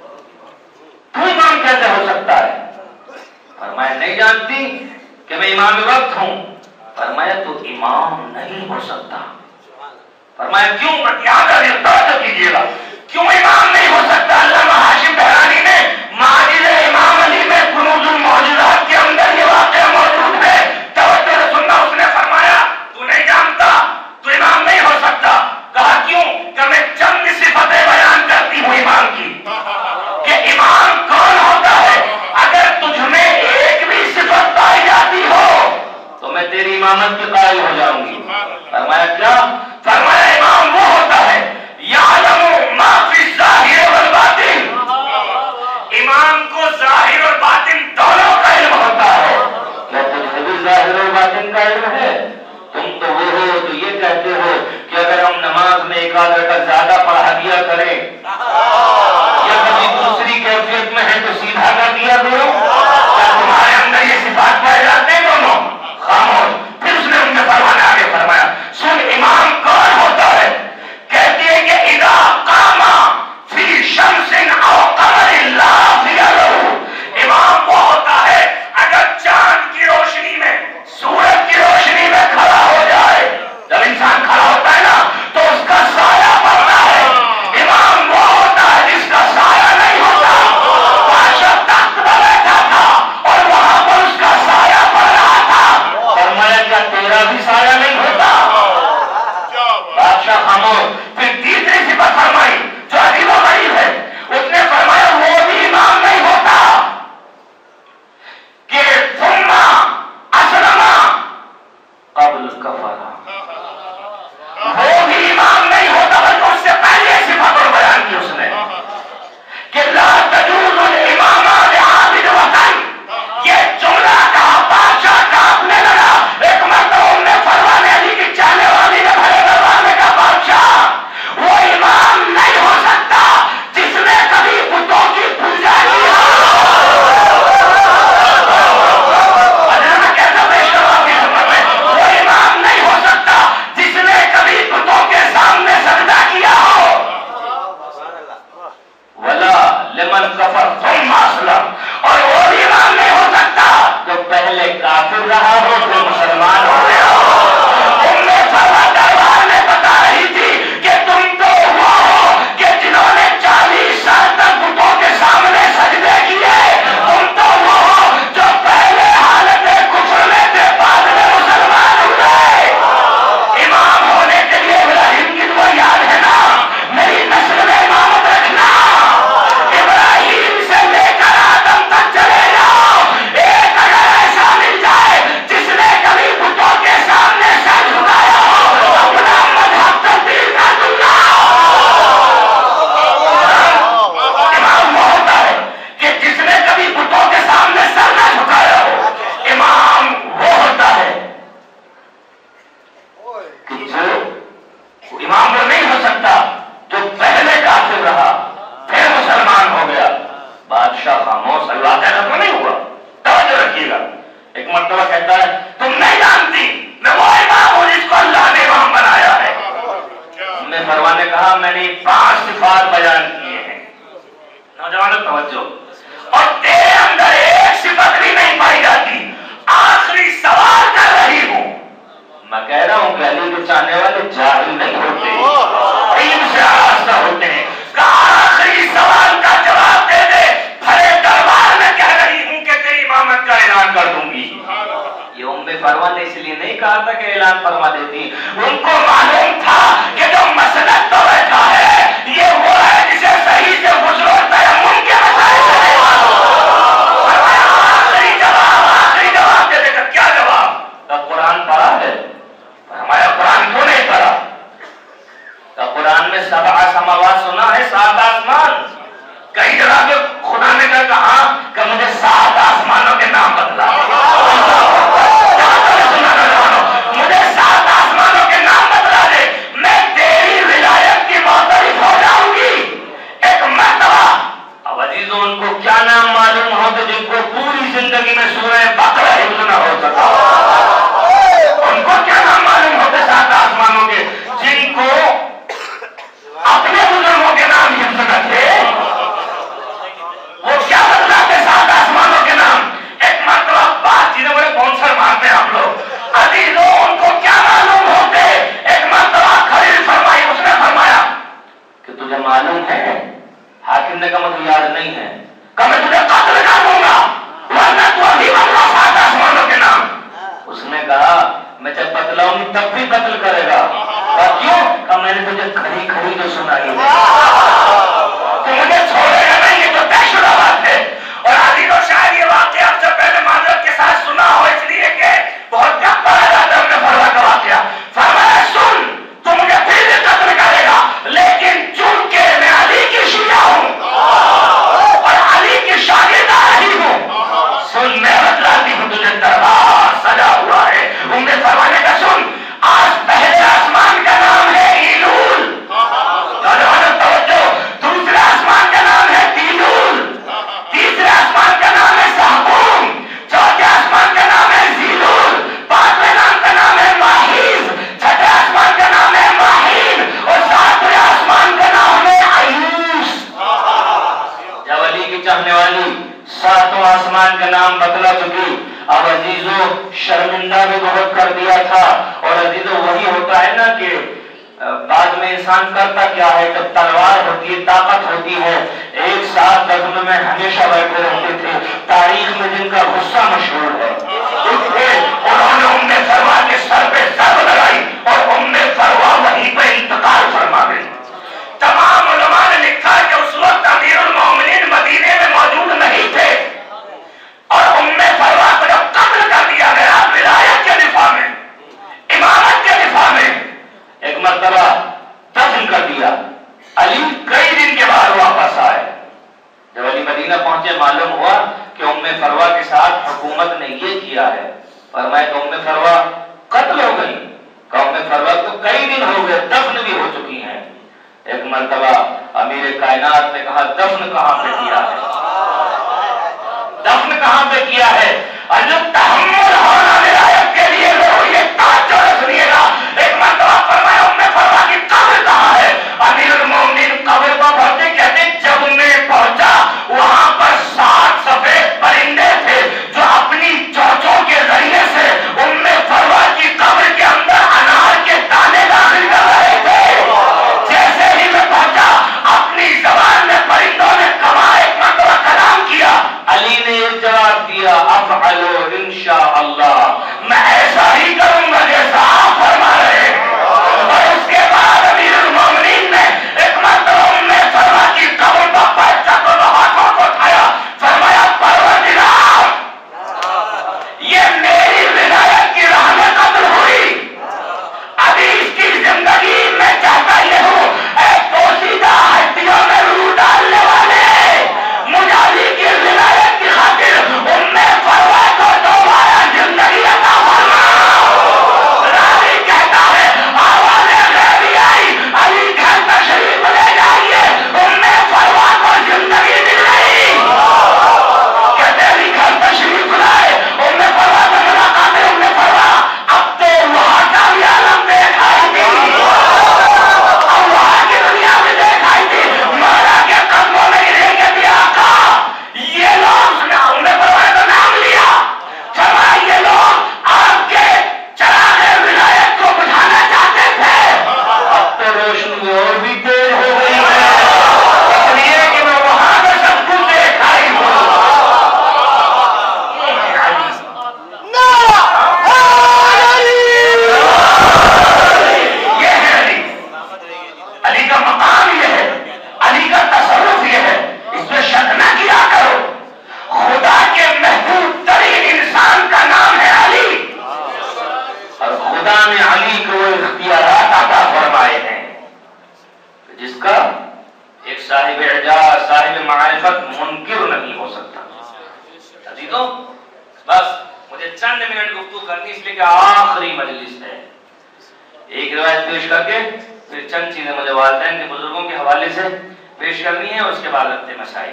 تو امام کیسے ہو سکتا ہے؟ فرمایا نہیں جانتی کہ میں امام وقت ہوں؟ فرمایا تو امام نہیں ہو سکتا. فرمایا کیوں؟ یہاں کا توجہ کیجیے گا, کیوں امام نہیں ہو سکتا؟ علامہ ہاشم بہرانی نے ماجد امام علی میں کنوز المعجزات کے اندر یہ واقعہ موجود ہے, توجہ سے سننا. اس نے فرمایا تو نہیں جانتا تو امام نہیں ہو سکتا. کہا کیوں؟ کہ میں چند صفتیں بیان کرتی ہوں امام کی کہ امام کون ہوتا ہے. اگر تجھ میں ایک بھی صفت پائی جاتی ہو تو میں تیری امامت کے قائل ہو جاؤں گی. فرمایا کیا؟ فرمایا امام وہ ہوتا ہے یعلم ما فی الظاہر والباطن, امام کو ظاہر اور باطن دونوں کا علم ہوتا ہے. کیا تجھے بھی ظاہر اور باطن کا علم ہے؟ تم تو وہ ہو تو یہ کہتے ہو کہ اگر ہم نماز میں ایک آدھ رکعت زیادہ پڑھا دیا کریں یا کبھی دوسری کیفیت میں ہے تو سیدھا کر دیا کرو. کیا تمہارے اندر یہ صفات پائے جاتے ہیں دونوں؟ خاموش. پھر اس نے ان میں فرمانا آگے فرمایا سن امام کون ہوتا ہے؟ کہتے ہیں کہ اذا قام فی شمس او قمر لا فی له, امام وہ ہوتا ہے اگر چاند کی روشنی میں سورج کی روشنی میں کھڑا ہو جائے. جب انسان کھڑا ہوتا ہے نا تو اس کا سایہ پڑتا ہے. امام وہ ہوتا ہے جس کا سایہ نہیں ہوتا. بادشاہ تخت پر بیٹھا تھا اور وہاں پر اس کا سایہ پڑ رہا تھا. فرمایا کیا تیرا بھی سایہ نہیں ہوتا؟ بادشاہ خاموش. پھر تیسری صفت فرمائی جو عجیب و غریب ہے. اس نے فرمایا وہ بھی امام نہیں ہوتا کہ ثم اسلم قبل کفر, وہ بھی امام نہیں ہوتا بلکہ اس سے پہلے صفت اور بیان کی اس نے کہ لا تجوز الامامہ لعابد وطن. یہ جملہ کہا بادشاہ کانپنے لگا. ایک مرتبہ ان نے فرمانے علی کی چاہنے والی نے بھرے دربار میں کہا بادشاہ وہ امام نہیں ہو سکتا جس نے کبھی بتوں کی پوجا کی ہو. کیسا پیش کرو آپ کی خدمت میں, وہ امام نہیں ہو سکتا جس نے کبھی بتوں کے سامنے سجدہ کیا ہو. ولا لمن کفر ثم اسلم, اور وہ بھی امام نہیں ہو سکتا جو پہلے کافر رہا ہو پھر مسلمان ہو گیا ہو. تم نے سبا دربار میں بتا رہی تھی کہ تم تو وہ ہو کہ جنہوں نے چالیس سال تک بتوں کے سامنے سجدے کیے. تم تو وہ ہو جو پہلے حالت کفر میں تھے بعد میں مسلمان ہوئے. امام ہونے کے لیے ابراہیم کی دعا یاد ہے نا, میری نسل میں امامت رکھنا. ابراہیم سے لے کر آدم تک چلے جاؤ, ایک اگر ایسا مل جائے جس نے کبھی بتوں کے سامنے سر جھکایا ہو اپنا مذہب تبدیل کر دوں گا. امام وہ ہوتا ہے کہ جس نے کبھی بتوں کے سامنے سر نہ جھکایا ہو. امام وہ ہوتا ہے کہ جو امام وہ نہیں ہو سکتا جو پہلے کافر رہا پھر مسلمان ہو گیا. بادشاہ خاموش. اللہ کا ختم نہیں ہوا, توجہ رکھیے گا. ایک مرتبہ کہتا ہے تم نہیں جانتی میں وہ امام ہوں جس کو اللہ نے امام بنایا ہے. ہم نے فرمان نے کہا میں نے پانچ صفات بیان کیے ہیں. نوجوانوں توجہ, اور تیرے اندر ایک صفت بھی نہیں پائی جاتی. آخری سوال کر رہی ہوں. میں کہہ رہا ہوں کہ علی کے چاہنے والے جاہل نہیں ہوتے, علم سے آراستہ ہوتے ہیں. آخری سوال کا جواب دے دے, بھرے دربار میں کہہ رہی ہوں کہ تیری امامت کا اعلان کر دوں گی. یہ ام فرما نے اس لیے نہیں کہا تھا کہ اعلان فرما دیتی. ان کو معلوم تھا کہ جو مسلک تو بیٹھا ہے یہ وہ ہے جسے صحیح سے غسل و تیمم کے مسائل سے آخری جواب آخری جواب دے دے گا. کیا جواب؟ تو قرآن پڑھا ہے. فرمایا قرآن کیوں نہیں پڑھا؟ सबा समावात सुना है, सात आसमान। कई जगह पे खुदा ने क्या कहा कि मुझे सात आसमानों के नाम बदला, मुझे सात आसमानों के नाम बदला दे, मैं तेरी विलायत की मोहतरिफ हो जाऊंगी। एक मर्तबा अब अजीजों उनको क्या नाम मालूम हो तो जिनको पूरी जिंदगी में सूरह बकरा हिफ्ज़ न हो सका, उनको क्या नाम मालूम होते सात आसमानों के, जिनको अपने बुजुर्गों के नाम हिफ्ज़ न थे, वो क्या बदलाते सात आसमानों के नाम। एक मर्तबा बात चीजें बड़े बाउंसर मारते हैं हम लोग, अजीजों उनको क्या मालूम होते। एक मर्तबा खलील फरमाई, उसने फरमाया कि तुझे मालूम है, हाकिम ने कहा मुझे याद नहीं है, कहा मैं तुझे कत्ल कर दूंगा वरना तू अभी बदला सात आसमानों के नाम। उसने कहा मैं जब बतलाऊंगी तब भी कत्ल करेगा। कहा क्यों? कहा मैंने तुझे खरी खरी जो सुनाई है, तो मुझे छोड़ेगा नहीं, ये तो तयशुदा बात है। और आदिलो शायद ये वाकया आपसे पहले माजरत के साथ सुना हो, इसलिए कि बहुत जब पढ़ा जाता है हमने फरवा का वाकया। फरमाया सुन, तू मुझे फिर भी कत्ल करेगा, लेकिन चूंकि मैं अली की शिया हूं और अली की शागिर्दा रही हूं, सुन मैं बतलाती हूं तुझे, दरबार सजा हुआ है। उम्मे फरमाने का सुन, आज पहले आसमान का नाम है ईलूल, दूसरे आसमान का नाम है तीलूल, तीसरे आसमान का नाम है सहबूम, चौथे आसमान का नाम है जीलूल, पांचवें नाम का नाम है माहीज, छठे आसमान का नाम है माहीन और सातवें आसमान का नाम है आयूस। जब अली की चाहने वाली सातों आसमान का नाम बतला चुकी, अब अजीजों शर्मिंदा भी बहुत कर दिया था। और अजीजों वही होता है ना कि बाद में इंसान करता क्या है, जब तलवार होती है, ताकत होती है, एक साथ दफ्न में हमेशा बैठे रहते थे। तारीख में जिनका गुस्सा मशहूर है, उन्होंने उम्मे फरवा के सर पे ज़र्ब लगाई और उम्मे फरवा वहीं पे इंतकाल फरमा गई। तमाम उलमा ने लिखा कि उस वक्त अमीरुल मोमिनीन मदीने में मौजूद नहीं थे और उम्मे फरवा को जब कत्ल कर दिया गया विलायत के दिफा में, इमामत के दिफा में, एक मर्तबा दफन कर दिया। अली कई दिन के बाद वापस आए। जब अली मदीना पहुंचे मालूम हुआ कि उम्मे फरवा के साथ हुकूमत ने ये किया है, फरमाया कि उम्मे फरवा कत्ल हो गई। कहा उम्मे फरवा तो कई दिन हो गए, दफन भी हो चुकी हैं। एक मर्तबा अमीर कायनात ने कहा दफन कहां पे किया है, दफन कहां पे किया है। अल्लाह तहम्मुल होना विलायत के लिए लोग ये ताज्जुब सुनिएगा। एक मर्तबा फरमाया उम्मे फरवा की कब्र कहां है। अमीरुल मोमिनीन कब्र को पहुंचे, कहते जब मैं पहुंचा वहां पर सात सफेद परिंदे थे जो अपनी चोंचों के जरिए से उम्मे फरवा की कब्र के अंदर अनार के दाने दाखिल कर रहे थे। जैसे ही मैं पहुंचा अपनी जबान में परिंदों ने कहा, एक मर्तबा कलाम किया। अली ने एक जवाब दिया, अफ़अलु इंशा صاحب اعجاز، صاحب معرفت منکر نہیں ہو سکتا. عزیزوں بس مجھے چند منٹ گفتگو کرنی اس لیے کہ آخری مجلس ہے. ایک روایت پیش کر کے پھر چند چیزیں مجھے والدین کے بزرگوں کے حوالے سے پیش کرنی ہے، اس کے بعد رکھتے مسائل.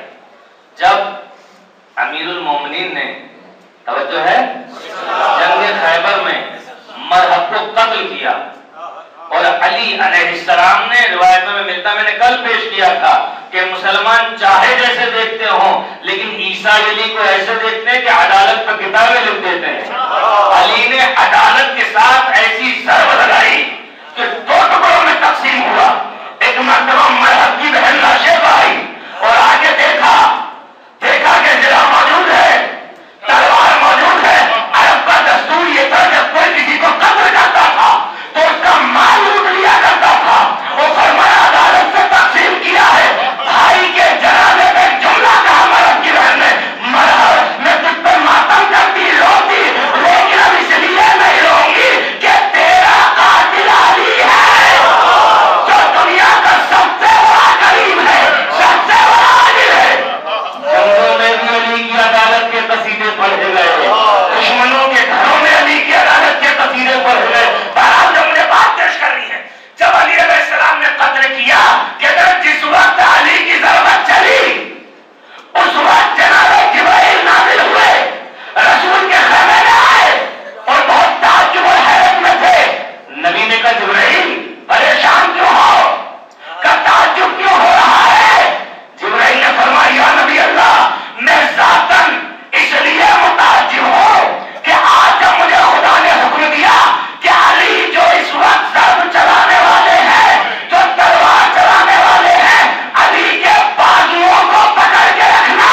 جب امیر المومنین نے توجہ ہے جنگ خیبر میں مرحب کو قتل کیا اور علی علیہ السلام نے روایتوں میں ملتا، میں نے کل پیش کیا تھا کہ مسلمان چاہے جیسے دیکھتے ہوں لیکن عیسیٰ علی کو ایسے دیکھتے ہیں کہ عدالت پر کتابیں لکھ دیتے ہیں. علی نے عدالت کے ساتھ ایسی ضرب لگائی کہ دو ٹکڑوں میں تقسیم ہوا. ایک مرتبہ مرحب کی بہن لاشیں پائی اور آگے دیکھا دیکھا کہ ضلع موجود ہے، تلوار موجود ہے. عرب کا دستور یہ تھا جب کوئی کسی کو قتل کرتا تھا تو اس کا مال لوٹ لیا کرتا تھا. وہ فرمایا عدالت سے تقسیم کیا ہے. بھائی کے جنازے میں جملہ کہا مرحب کی بہن نے، مرحب میں تجھ پہ ماتم کرتی روتی، لیکن اب اس لیے نہیں روں گی کہ تیرا قاتل علی ہے جو دنیا کا سب سے بڑا کریم ہے، سب سے بڑا عادل ہے. جنگوں میں بھی علی کی عدالت کے قصیدے پڑھے گئے، دشمنوں کے گھروں میں علی کی عدالت کے قصیدے پڑھے گئے. بہرحال جو مجھے بات پیش کرنی ہے، جب علی علیہ السلام نے قتل کیا کہ جس وقت علی کی ضربت چلی اس وقت جناب جبرائیل نازل ہوئے، رسول کے خیمے میں آئے اور بہت تعجب اور حیرت میں تھے. نبی نے کہا جبرائیل پریشان کیوں ہو، کا تعجب کیوں ہو رہا ہے؟ جبرائیل نے فرمایا یا نبی اللہ میں ذاتاً اس لیے متعجب ہوں کہ آج جب مجھے خدا نے حکم دیا کہ علی جو اس وقت ضرب چلانے والے ہیں، جو تلوار چلانے والے ہیں، علی کے بازوؤں کو پکڑ کے رکھنا،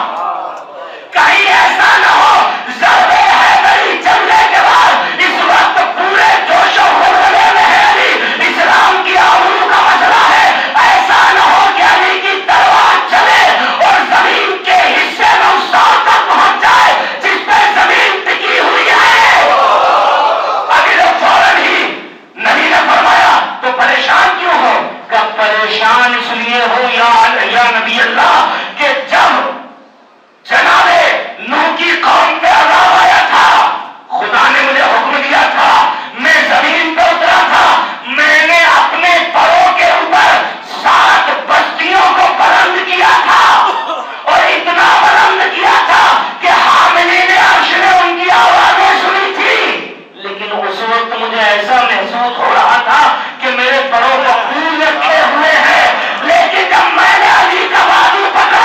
کہیں ایسا نہ ہو ضربے حیدری چلنے کے بعد اس وقت پورے جوش و خروش میں ہے علی، اسلام کی آبرو کا مسئلہ ہے، ایسا نہ ہو کہ علی کی تلوار چلے اور زمین کے حصے میں اس سال تک پہنچ جائے جس پہ زمین ٹکی ہوئی ہے. ابھی تو فوراً ہی نبی نے فرمایا تو پریشان کیوں ہو؟ کہ پریشان اس لیے ہو یا یا نبی اللہ کہ جب جناب نوح کی قوم پہ عذاب آیا تھا، خدا نے مجھے حکم دیا تھا، میں زمین پہ اترا تھا، میں نے اپنے پروں کے اوپر سات بستیوں کو بلند کیا تھا اور اتنا بلند کیا تھا کہ حاملین عرش نے ان کی آوازیں سنی تھی. لیکن اس وقت مجھے ایسا محسوس ہو رہا تھا کہ میرے پروں کو پھول رکھے ہوئے ہیں، لیکن جب میں نے علی کا بازو پکڑا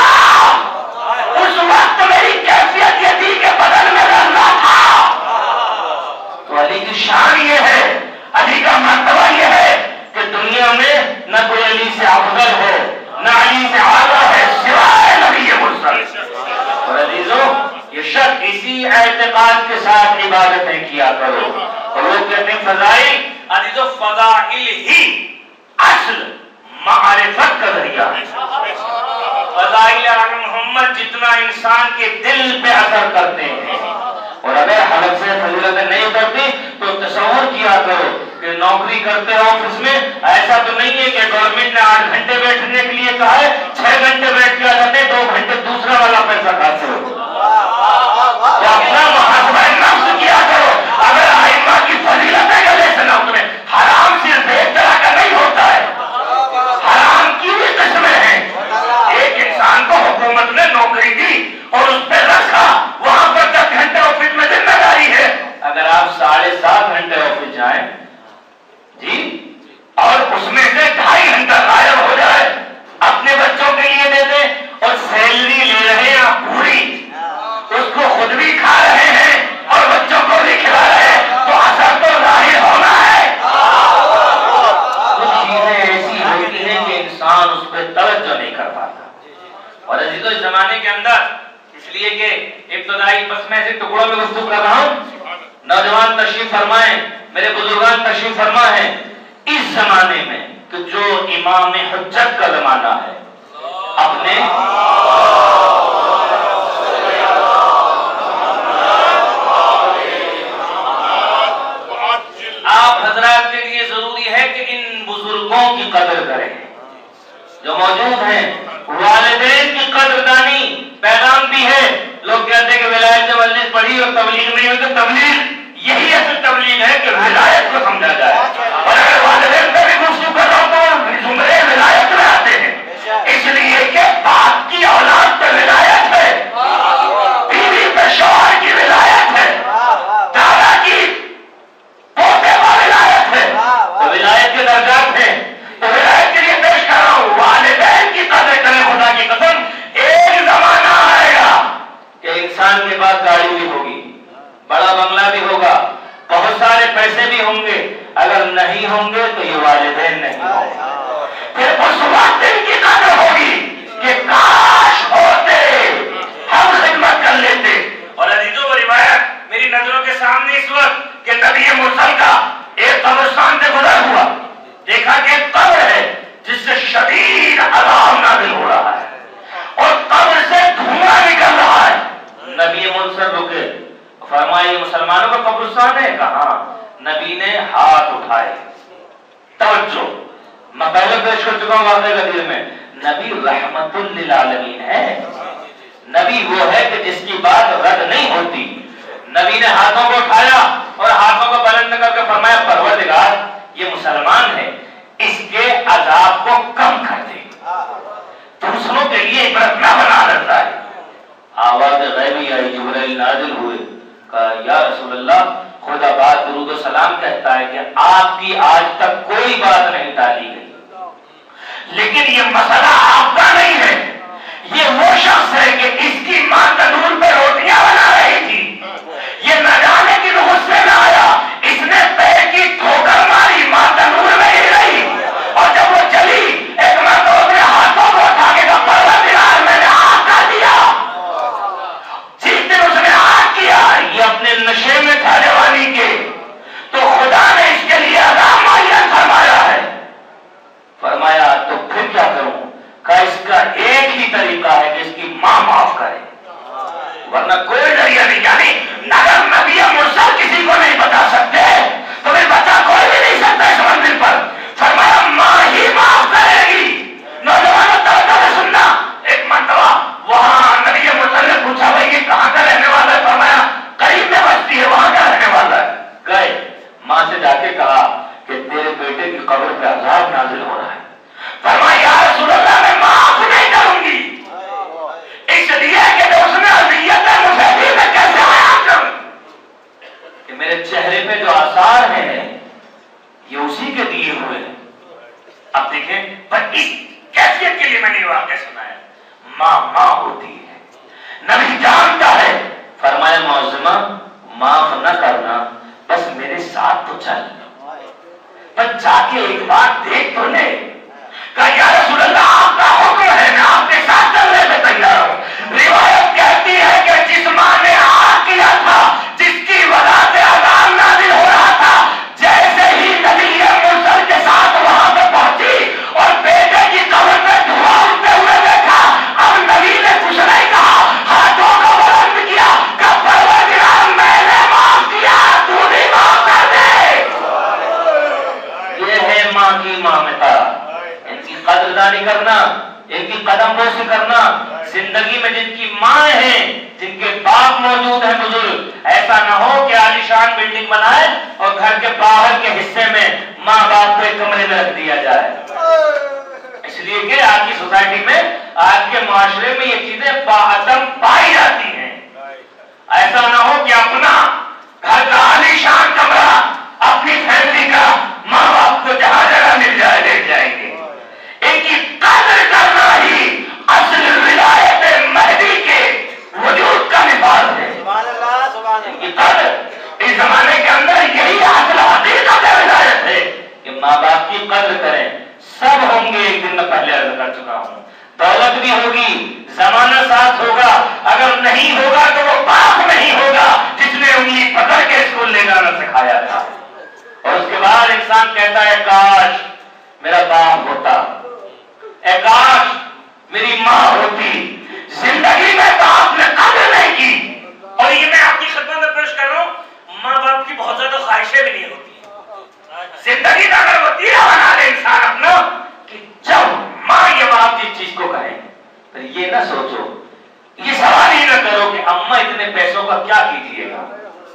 اس وقت میری کیفیت یہ تھی کہ بدن میں لرزا تھا. تو علی کی شان یہ ہے، علی کا مرتبہ یہ ہے کہ دنیا میں نہ کوئی علی سے افضل ہے نہ علی سے اعلیٰ ہے سوائے نبی مرسل. اور عزیزوں یہ شک اسی اعتقاد کے ساتھ عبادتیں کیا کرو. اور لوگ کہتے ہیں فضائل، عزیزوں فضائل ہی اصل معرفت کا ذریعہ ہے. فضائل آل محمد جتنا انسان کے دل پہ اثر کرتے ہیں، اور اگر حلق سے فضیلتیں نہیں کرتی تو تصور کیا کرو کہ نوکری کرتے ہو آفس میں، ایسا تو نہیں ہے کہ گورنمنٹ نے آٹھ گھنٹے بیٹھنے کے لیے کہا ہے، چھ گھنٹے بیٹھ کے آتے دو گھنٹے دوسرا والا پیسہ کھاتے ہو. تو اپنا محاسبہ نفس کیا کرو. اگر ائمہ کی فضیلتیں گلے سے نہ اترے، حرام صرف ایک طرح کا نہیں ہوتا ہے، حرام کی بھی قسمیں ہیں. ایک انسان کو حکومت نے نوکری دی اور اس پہ رکھا، وہاں پر دس گھنٹے آفس میں ذمہ داری ہے. اگر آپ ساڑھے سات گھنٹے آفس جائیں جی اور اس میں سے ڈھائی گھنٹہ غائب ہو جائے، اپنے بچوں کے لیے دے دیں اور سیلری لے رہے ہیں آپ پوری، اس کو خود بھی کھا رہے ہیں اور بچوں کو بھی کھلا رہے ہیں، تو اثر تو ظاہر ہونا ہے. کچھ چیزیں ایسی ہوتی ہیں کہ انسان اس پہ توجہ نہیں کر پاتا. اور عزیزوں اس زمانے کے اندر اس لیے کہ ابتدائی بس میں ایسے ٹکڑوں میں گفتگو کر رہا ہوں، نوجوان تشریف فرمائیں، میرے بزرگان تشریف فرما ہے. اس زمانے میں کہ جو امام حجت کا زمانہ ہے، اپنے آپ حضرات کے لیے ضروری ہے کہ ان بزرگوں کی قدر کریں جو موجود ہیں. کی قدردانی پیغام بھی ہے. لوگ کہتے ہیں کہ ولایت مجلس پڑھی اور تبلیغ نہیں ہوئی. تو تبلیغ یہی اصل تبلیغ ہے کہ ولایت کو سمجھا جائے. اور اگر والدین پہ بھی گفتگو کر رہا ہوں تو زمرے ولایت میں آتے ہیں. اس لیے کہ باپ کی اولاد پہ ولایت ہے, بیوی پہ شوہر کی ولایت ہے, دادا کی پوتے پر ولایت ہے. تو ولایت کے درجات ہیں. تو ولایت کے لیے پیش کر رہا ہوں, والدین کی قدر کریں. خدا کی قسم ایک زمانہ آئے گا کہ انسان کے پاس گاڑی بھی ہوگی, بڑا بنگلہ بھی ہوگا, بہت سارے پیسے بھی ہوں گے, اگر نہیں ہوں گے تو یہ والدین نہیں ہوں گے. پھر اس وقت ان کی قدر ہوگی کہ کاش ہوتے, ہم خدمت کر لیتے. اور عزیزوں وہ روایت میری نظروں کے سامنے اس وقت کہ نبی مرسل کا ایک قبرستان سے گزر ہوا, دیکھا کہ ایک قبر ہے جس سے شدید عذاب نازل ہو رہا ہے اور قبر سے دھواں نکل رہا ہے. نبی مرسل رکے, فرمایا یہ مسلمانوں کا قبرستان ہے؟ کہاں. نبی نے ہاتھ اٹھائے. توجہ, میں پہلے پیش کر چکا ہوں واقعہ غدیر میں. نبی رحمت للعالمین ہے. نبی وہ ہے کہ جس کی بات رد نہیں ہوتی. نبی نے ہاتھوں کو اٹھایا اور ہاتھوں کو بلند کر کے فرمایا پروردگار یہ مسلمان ہے, اس کے عذاب کو کم کر دے, دوسروں کے لیے عبرت نہ بنا دیتا ہے. آواز غیبی آئی, جبرائیل نازل ہوئے, کہا یا رسول اللہ خدا بات درود و سلام کہتا ہے کہ آپ کی آج تک کوئی بات نہیں ٹالی گئی, لیکن یہ مسئلہ آپ کا نہیں ہے. یہ وہ شخص ہے کہ اس کی ماں تندور پہ روٹیاں بنا رہی تھی, یہ نہ جانے کی غصے میں آیا, اس نے پیر کی ٹھوکر ماری, ماں تندور میں ہی رہی, اور جب وہ چلی ایک مرتبہ اپنے ہاتھوں کو اٹھا کے کہا پروردگار میں نے آگ کر دیا. جس دن اس نے آگ کیا, یہ اپنے نشے میں تھا جوانی کے, تو خدا نے اس کے لیے عذاب معین فرمایا ہے. فرمایا تو پھر کیا کروں؟ کہا اس کا ایک ہی طریقہ ہے کہ اس کی ماں معاف کرے, ورنہ کوئی ذریعہ نہیں. یعنی اگر نبی مرسل کسی کو نہیں بتا سکتے تو پھر بتا کوئی بھی نہیں سکتا اس منزل پر. فرمایا ماں ہی معاف کرے گی. نوجوانوں توجہ سے سننا, ایک مرتبہ وہاں نبی مرسل نے پوچھا بھائی یہ کہاں کا رہنے والا ہے؟ فرمایا قریب میں بستی ہے, وہاں کا رہنے والا ہے. گئے, ماں سے جا کے کہا کہ تیرے بیٹے کی قبر پہ عذاب نازل ہو رہا ہے. فرمایا یا رسول اللہ میں معاف نہیں کروں گی, اس لیے کہ اس نے اذیت ہے, مجھے بھی میں کیسے معاف کروں کہ میرے چہرے پہ جو آثار ہیں یہ اسی کے دیے ہوئے ہیں. اب دیکھیں پر اس کیفیت کے لیے میں نے یہ واقعہ سنایا. ماں ماں ہوتی ہے, نبی جانتا ہے. فرمایا معظمہ معاف نہ کرنا, بس میرے ساتھ تو چل, بس جا کے ایک بار دیکھ تو لے. کہا یا رسول اللہ آپ کا حکم ہے, میں آپ کے ساتھ چلنے پہ تیار ہوں. روایت کہتی ہے کہ جس ماں نے آگ کیا تھا, جس کی وجہ سے عذاب نازل ہو رہا تھا, جیسے ہی نبی مرسل کے ساتھ وہاں پہ پہنچی اور بیٹے کی قبر پہ دھواں اٹھتے ہوئے دیکھا, اب نبی نے کچھ نہیں کہا, ہاتھوں کو بلند کیا, کہ پروردگار میں نے معاف کیا, تو بھی معاف کر دے. یہ ہے ماں کی مامتا, ان کی قدردانی کرنا, ان کی قدم بوسی کرنا. زندگی میں جن کی ماں ہیں, جن کے باپ موجود ہیں بزرگ, ایسا نہ ہو کہ عالیشان بلڈنگ بنائے اور گھر کے باہر کے حصے میں ماں باپ کو ایک کمرے میں رکھ دیا جائے. اس لیے کہ آج کی سوسائٹی میں, آج کے معاشرے میں یہ چیزیں باعدم پائی جاتی ہیں. ایسا نہ ہو کہ اپنا گھر کا عالیشان کمرہ اپنی فیملی کا ماں باپ کو جہاں جگہ مل جائے لے جائیں گے. ان کی قدر کرنا ہی اصل ولایت مہدی کے وجود کا مثال ہے. ان کی قدر اس زمانے کے اندر یہی اصل حقیقت ولایت ہے کہ ماں باپ کی قدر کریں. سب ہوں گے, ایک دن میں پہلے عرض کر چکا ہوں, دولت بھی ہوگی, زمانہ ساتھ ہوگا, اگر نہیں ہوگا تو وہ باپ نہیں ہوگا جس نے انگلی پکڑ کے اسکول لے جانا سکھایا تھا. اور اس کے بعد انسان کہتا ہے کاش میرا باپ ہوتا, اے کاش میری ماں ہوتی. زندگی میں باپ نے قدر نہیں کی. اور یہ میں آپ کی خدمت میں پیش کر رہا ہوں, ماں باپ کی بہت زیادہ خواہشیں بھی نہیں ہوتی. زندگی کا اگر وتیرہ بنا لے انسان اپنا کہ جب ماں یہ باپ جس چیز کو کہے پھر یہ نہ سوچو، یہ سوال ہی نہ کرو کہ اماں اتنے پیسوں کا کیا کیجیے گا،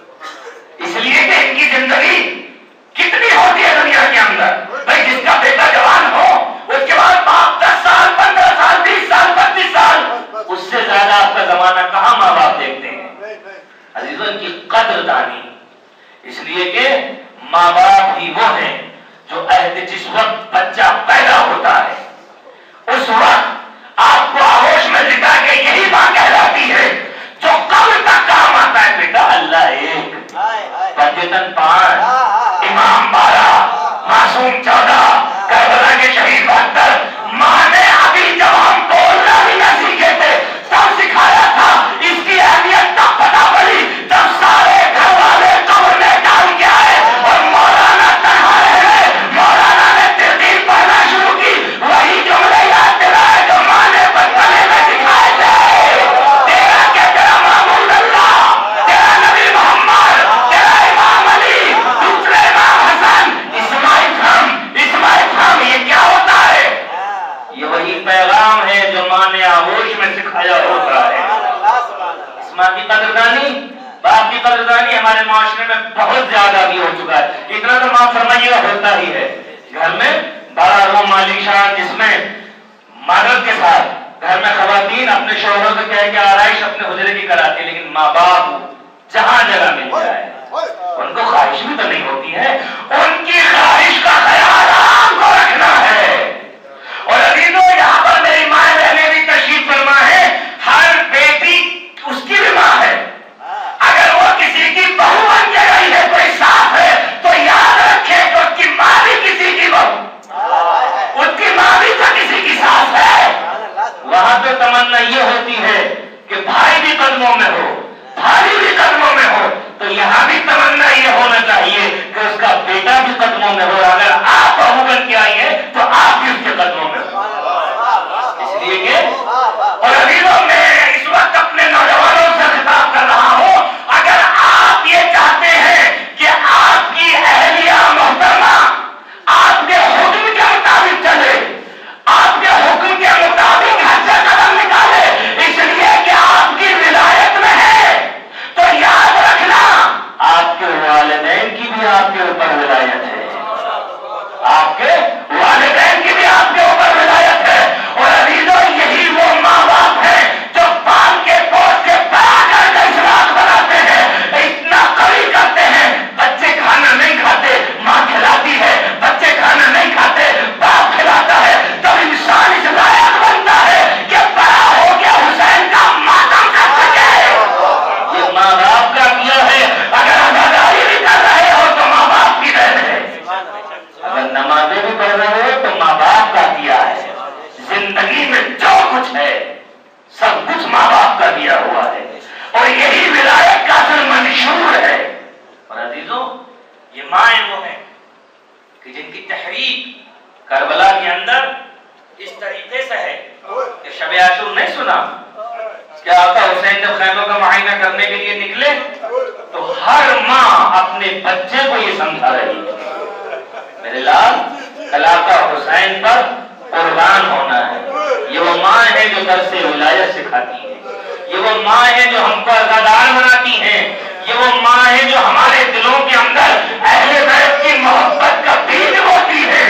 اس لیے کہ ان کی زندگی کتنی ہوتی ہے دنیا کے اندر. بھائی جس کا بیٹا جوان ہو اس کے بعد باپ دس سال پندرہ سال بیس سال پچیس سال، اس سے زیادہ آپ کا زمانہ کہاں ماں باپ دیکھتے ہیں. عزیزوں ان کی قدر دانی، اس لیے کہ ماں باپ ہی وہ ہیں جو عہد جس وقت بچہ پیدا ہوتا ہے اس وقت آپ کو آغوش میں لٹا کے یہی بات کہلاتی ہے جو قبر تک کام آتا ہے. بیٹا اللہ ایک، پنجتن پانچ، امام بارہ، معصوم چودہ، کربلا کے شہید بہتر. ماں نے ابھی جب ہم بولنا بھی نہ سیکھے تھے تب سکھایا تھا. اس کی اہمیت تب پتا پڑی جب سارے گھر والے قبر میں ڈال کے آئے اور مولانا تنہا رہے. مولانا نے ترتیب پڑھنا شروع کی، وہی جملے یاد دلائے جو ماں نے بچپنے میں سکھائے تھے. تیرا کہ تیرا معمول اللہ، تیرا نبی محمد، تیرا امام علی، دوسرے امام حسن، اسماعیل ہم اسماعیل ہم یہ کیا ہوتا ہے؟ یہ وہی پیغام ہے جو ماں نے آغوش میں سکھایا ہوتا ہے. اس ماں کی قدردانی، باپ کی قدردانی ہمارے معاشرے میں بہت زیادہ بھی ہو چکا ہے. اتنا تو معاف فرمائیے ہوتا ہی ہے. گھر میں بڑا روم عالیشان جس میں مدد کے ساتھ گھر میں خواتین اپنے شوہروں سے کہہ کے آرائش اپنے حجرے کی کراتی، لیکن ماں باپ جہاں جگہ مل جائے ان کو خواہش بھی تو نہیں ہوتی ہے، ان کی خواہش کا خیال آپ کو رکھنا ہے. اور عزیزوں یہاں پر میری ماں بہنیں بھی تشریف فرما ہے. ہر بیٹی اس کی بھی ماں ہے. اگر وہ کسی کی بہو بن کے گئی ہے کوئی صاف ہے تو یاد رکھے کہ اس کی ماں بھی کسی کی بہو، اس کی ماں بھی تو کسی کی ساس ہے. وہاں تو تمنا یہ ہوتی ہے کہ بھائی بھی قدموں میں ہو، بھائی بھی قدموں میں ہو، تو یہاں بھی تمنا یہ ہونا چاہیے کہ اس کا بیٹا بھی قدموں میں ہو. اگر آپ بہو بن کے آئی ہے تو آپ بھی اس کے قدموں میں ہو. اس لیے کہ اور عزیزوں میں اس وقت اپنے نوجوانوں سے خطاب کر رہا ہوں، اگر آپ یہ چاہتے ہیں کہ آپ کی اہلیہ محترمہ آپ کے حکم کے مطابق چلے، آپ کے حکم کے مطابق ہر سے قدم نکالے، اس لیے کہ آپ کی ولایت میں ہے، تو یاد رکھنا آپ کے والدین کی بھی آپ کے اوپر ولایت ہے، آپ کے والدین کی بھی آپ کے اوپر ولایت ہے. اور عزیزوں یہی وہ ماں باپ ہیں جو پال کے پوس کے بڑا کر کے اسلام بناتے ہیں، اتنا قوی کرتے ہیں. بچے کھانا نہیں کھاتے، ماں کھلاتی ہے. بچے کھانا نہیں کھاتے، باپ کھلاتا ہے. تب انسان اس لائق بنتا ہے کہ بڑا ہو کے حسین کا ماتم کر سکے. یہ ماں باپ کا کیا ہے. اگر اداکاری بھی کر رہے ہو تو ماں باپ کی دین ہے، اگر نمازیں بھی پڑھ رہے ہو تو ماں باپ کا دیا ہے. زندگی میں جو کچھ ہے سب کچھ ماں باپ کا دیا ہوا ہے، اور یہی ولایت کا اصل منشور ہے. اور عزیزوں یہ مائیں وہ ہیں کہ جن کی تحریک کربلا کے اندر اس طریقے سے ہے کہ شب عاشور نہیں سنا کیا آقا حسین جب خیموں کا معائنہ کرنے کے لیے نکلے تو ہر ماں اپنے بچے کو یہ سمجھا رہی ہے، میرے لال کل آقا حسین پر قربان ہونا ہے. یہ وہ ماں ہے جو درس ولایت سکھاتی ہے، یہ وہ ماں ہے جو ہم کو عزادار بناتی ہیں، یہ وہ ماں ہے جو ہمارے دلوں کے اندر اہل بیت کی محبت کا بیج ہوتی ہے.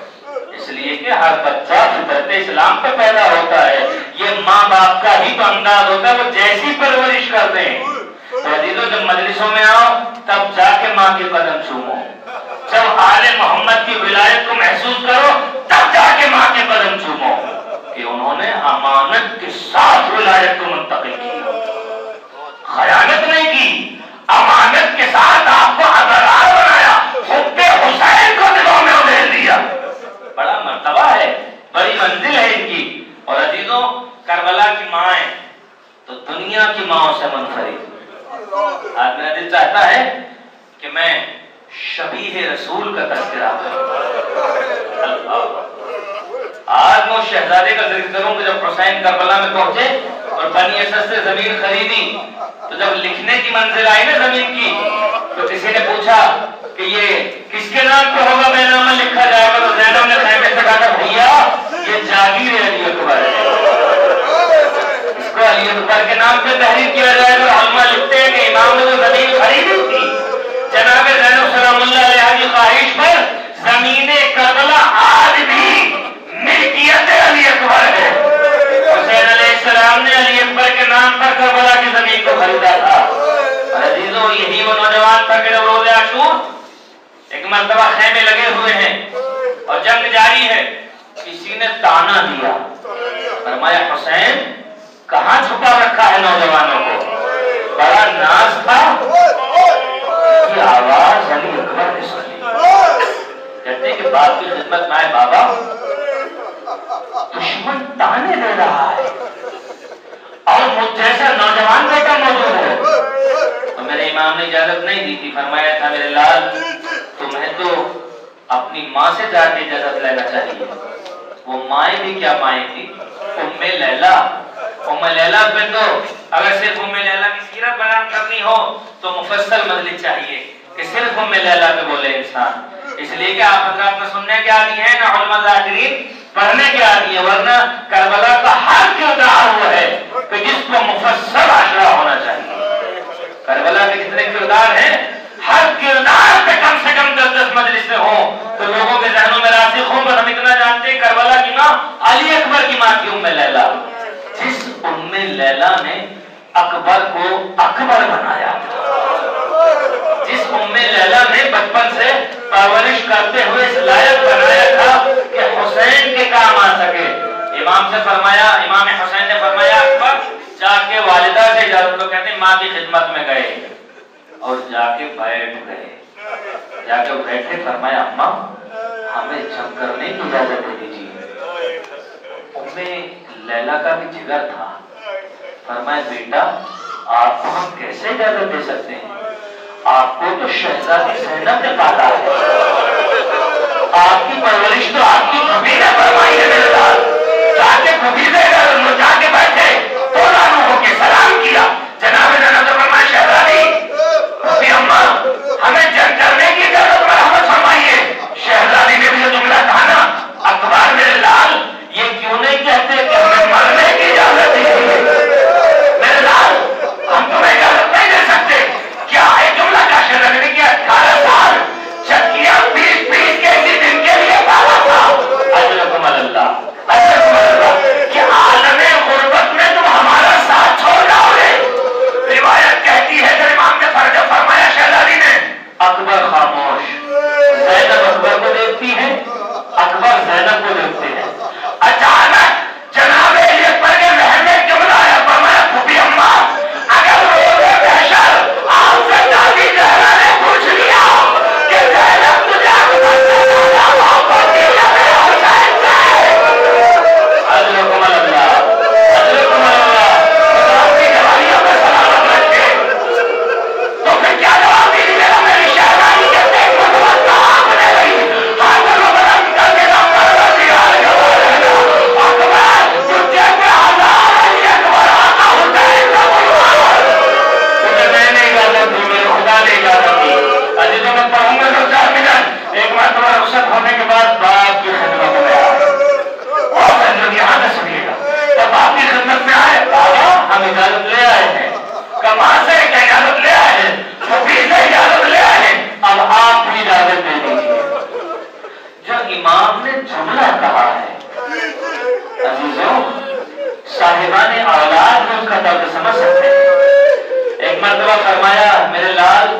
اس لیے کہ ہر بچہ فطرت اسلام پہ پیدا ہوتا ہے. یہ ماں باپ کا ہی تو انداز ہوتا ہے، وہ جیسی پرورش کرتے ہیں. تو عزیزوں جب مجلسوں میں آؤ تب جا کے ماں کے قدم چومو، جب آل محمد کی ولایت کو محسوس کرو تب جا کے ماں کے قدم چومو کہ انہوں نے امانت کے ساتھ ولایت کو منتقل کیا، خیانت نہیں کی، امانت کے ساتھ آپ کو عزادار بنایا، حب حسین کو دلوں میں ادھیل دیا. بڑا مرتبہ ہے، بڑی منزل ہے ان کی. اور عزیزوں کربلا کی مائیں تو دنیا کی ماؤں سے منفرد. آج میرا دل چاہتا ہے کہ میں شبیہ رسول کا تذکرہ کروں. آج میں اس شہزادے کا ذکر کروں کہ جب حسین کربلا میں پہنچے اور بنی اسد سے زمین خریدی تو جب لکھنے کی منزل آئی نا زمین کی تو کسی نے پوچھا کہ یہ کس کے نام پہ ہوگا بے نامہ لکھا جائے گا، تو زینب نے خیمے سے کہا بھیا یہ جاگیر علی اکبر ہے. علی اکبر کے نام سے تحریر کیا جائے گا. علماء لکھتے ہیں کہ امام نے جو زمین خریدی تھی جناب زینب سلام اللہ علیہ کی خواہش پر, زمین کربلا آج بھی ملکیت علی اکبر ہے. حسین علیہ السلام نے علی اکبر کے نام پر کربلا کی زمین کو خریدا تھا. اور عزیزوں, یہی وہ نوجوان تھا کہ جب روز عاشور ایک مرتبہ خیمے لگے ہوئے ہیں اور جنگ جاری ہے, کسی نے تانا دیا, فرمایا حسین کہاں چھپا رکھا ہے نوجوانوں کو؟ بڑا ناز تھا کہ آواز علی اکبر نے سنی. کہتے کہ باپ کی خدمت میں آئے, بابا دشمن تانے دے رہا ہے اور مجھ جیسا نوجوان بیٹا موجود ہے. تو میرے امام نے اجازت نہیں دی تھی, فرمایا تھا میرے لال تمہیں تو اپنی ماں سے جا کے اجازت لینا چاہیے. وہ مائیں بھی کیا مائیں تھی, ام لیلا. ام لیلا پہ تو اگر صرف ام لیلا کی سیرت بیان کرنی ہو تو مفصل مجلس چاہیے کہ صرف ام لیلا پہ بولے انسان, اس لیے کہ آپ حضرات میں سننے کے عادی ہیں نہ علماء ذاکرین پڑھنے کے عادی ہیں, ورنہ کربلا کا ہر کردار وہ ہے کہ جس کو مفصل آشرا ہونا چاہیے. کربلا کے جتنے کردار ہیں ہر کردار پہ کم سے کم دس دس مجلس میں ہوں تو لوگوں کے ذہنوں میں راسخ ہوں. پر ہم اتنا جانتے ہیں کربلا کی ماں علی اکبر کی ماں تھی ام لیلا, جس ام لیلا نے اکبر کو اکبر بنایا تھا, جس ام لیلا نے بچپن سے پرورش کرتے ہوئے اس لائق بنایا تھا کہ حسین کے کام آ سکے. امام سے فرمایا, امام حسین نے فرمایا اکبر جا کے والدہ سے اجازت لو. کہتے ہیں ماں کی خدمت میں گئے اور جا کے بیٹھ گئے. جا کے بیٹھے, فرمایا اماں ہمیں جنگ کرنے کی اجازت دے دیجیے. ام لیلا کا بھی جگر تھا, فرمایا بیٹا آپ کو ہم کیسے اجازت دے سکتے ہیں, آپ کو تو شہزادی زینب نے پالا ہے, آپ کی پرورش تو آپ کی پھوپھی نے فرمائی ہے. میرے ساتھ جا کے پھوپھی سے جا کے بیٹھے تو لانو ہو کے سلام کیا. جناب زینب نے فرمایا شہزادی پھوپھی اماں ہمیں جنگ کرنے کی اجازت مرحمت فرمائیے. شہزادی نے بھی یہ جملہ کہا نا, اکبر میرے لال یہ کیوں نہیں کہتے کہ ہمیں مرنے کی اجازت دیجیے. میرے لال ہم تمہیں اجازت نہیں دے سکتے. کیا ہے جملہ کا شہزادی نے کیا اٹھارہ سال چکیاں پیس پیس کے اسی دن کے لیے پالا تھا. اجرکم اللہ, اجرکم اللہ کہ عالم غربت میں تم ہمارا ساتھ چھوڑ جاؤ گے. روایت کہتی ہے کہ امام نے فرض فرمایا شہزادی نے, اکبر خاموش. زینب اکبر کو دیکھتی ہے, اکبر زینب کو دیکھتے ہیں. اچانک جناب علی اکبر کے ذہن میں جملہ آیا, فرمایا پھوپھی اماں اگر روزے محشر آپ سے دادی زہرا نے پوچھ لیا کہ زینب تجھے اکبر سے زیادہ محبت کی یا پھر حسین سے, اجرکم اللہ, اجرکم اللہ, آپ کی جوانیوں میں سلامت رکھے. تو پھر کیا جواب دیجیے گا میری شہزادی کے دیکھ مطلب کہاں بنے رہی, حاضر و بلند کر کے نام کرنا دیار جواب رہنا. اکبر تجھے پہ ہزار علی اکبر آقا حسین کا بلوار. تجھے میں نے اجازت دی, میرے خدا نے اجازت دی. عزیزوں میں پڑھوں گا دو چار منٹ. ایک مرتبہ رخصت ہونے کے بعد باپ کی خدمت میں آئے, اور حضرت یہاں سے سنیے گا, تو باپ کی خدمت میں آئے, بابا ہم اجازت لے آئے ہیں, کماں سے اجازت لے آئے ہیں, پھوپھی سے اجازت لے آئے ہیں, اب آپ بھی اجازت دے دیجیے. جو امام نے جملہ کہا ہے عزیزوں, صاحبان اولاد میں اس کا درد سمجھ سکتے ہیں. ایک مرتبہ فرمایا میرے لال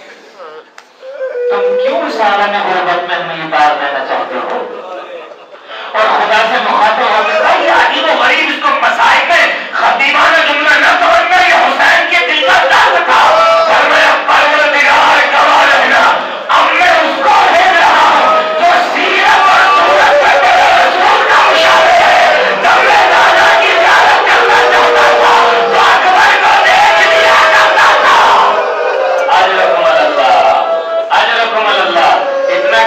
تم کیوں اس عالم غربت میں ہمیں یہ بات دینا چاہتے ہو, اور خدا سے مخاطب ہو کے یہ عجیب و غریب اس کو مسائل میں خطیبانہ جملہ نہ سمجھنا, یہ حسین کے دل کا درد تھا. فرمایا پروردگار گواہ رہنا, اب میں اس کو بھیج رہا ہوں جو سیرت اور صورت میں میرے رسول کا مشابہ ہے. جب میں دادا کی زیارت کرنا چاہتا تھا تو اکبر کو دیکھ لیا کرتا تھا. اجرکم اللہ, اجرکم اللہ. اتنا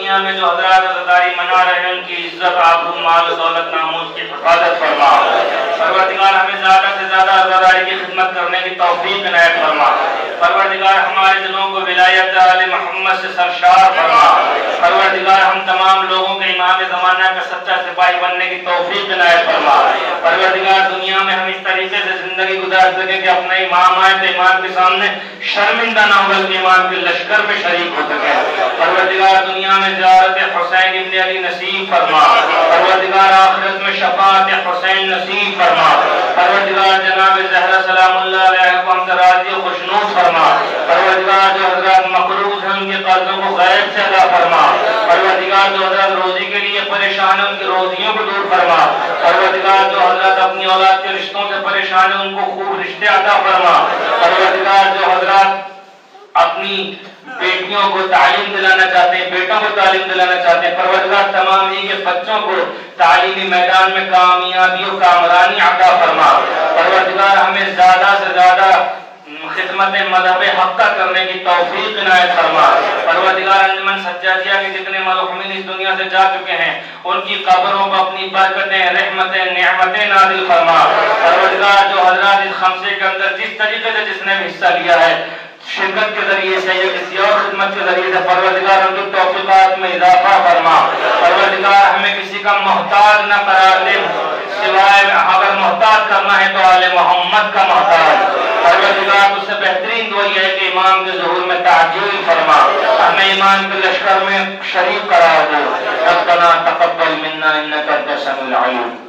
دنیا میں جو حضرات عزاداری منا رہے ہیں ان کی عزت آبرو مال و دولت ناموس کی حفاظت فرما پروردگار ہمیں زیادہ سے زیادہ عزاداری کی خدمت کرنے کی توفیق عنایت فرما پروردگار ہمارے دلوں کو ولایت آل محمد سے سرشار فرما پروردگار ہم تمام لوگوں کے امام زمانہ کا سچا سپاہی بننے کی توفیق عنایت فرما پروردگار دنیا میں ہم اس طریقے سے زندگی گزار سکیں کہ اپنے امام آئے تو امام کے سامنے شرمندہ نہ ہو بلکہ امام کے لشکر میں شریک ہو سکے پروردگار دنیا میں زیارت حسین ابن علی نصیب فرما پروردگار آخرت میں شفاعت حسین نصیب فرما پروردگار جناب زہرا سلام اللہ علیہ کو ہم سے راضی و خوشنود فرما پروردگار جو حضرات مقروض ہیں ان کے قرضوں کو غیب سے ادا فرما پروردگار جو حضرات روزی کے لیے پریشان ہیں ان کی روزیوں کو دور فرما پروردگار جو حضرات اپنی اولاد کے رشتوں سے پریشان ہیں ان کو خوب رشتے عطا فرما پروردگار جو حضرات اپنی بیٹیوں کو تعلیم دلانا چاہتے ہیں بیٹوں کو تعلیم دلانا چاہتے ہیں پروردگار تمام ہی کے بچوں کو تعلیمی میدان میں کامیابی و کامرانی عطا فرما پروردگار ہمیں زیادہ سے زیادہ خدمت مذہب حقہ کرنے کی توفیق عنایت فرما پروردگار انجمن سجادیہ کے جتنے مرحومین اس دنیا سے جا چکے ہیں ان کی قبروں پر اپنی برکتیں رحمتیں نعمتیں نازل فرما پروردگار جو حضرات اس خمسے کے اندر جس طریقے سے جس نے بھی حصہ لیا ہے شرکت کے ذریعے سے یا کسی اور خدمت کے ذریعے سے پروردگار ان کی توفیقات میں اضافہ فرما پروردگار ہمیں کسی کا محتاج نہ قرار دے سوائے اگر محتاج کرنا ہے تو آل محمد کا محتاج پروردگار اس سے بہترین دعا یہ ہے کہ امام کے ظہور میں تعجیل فرما ہمیں ایمان کے لشکر میں شریک قرار دے ربنا تقبل منا انک انت السمیع العلیم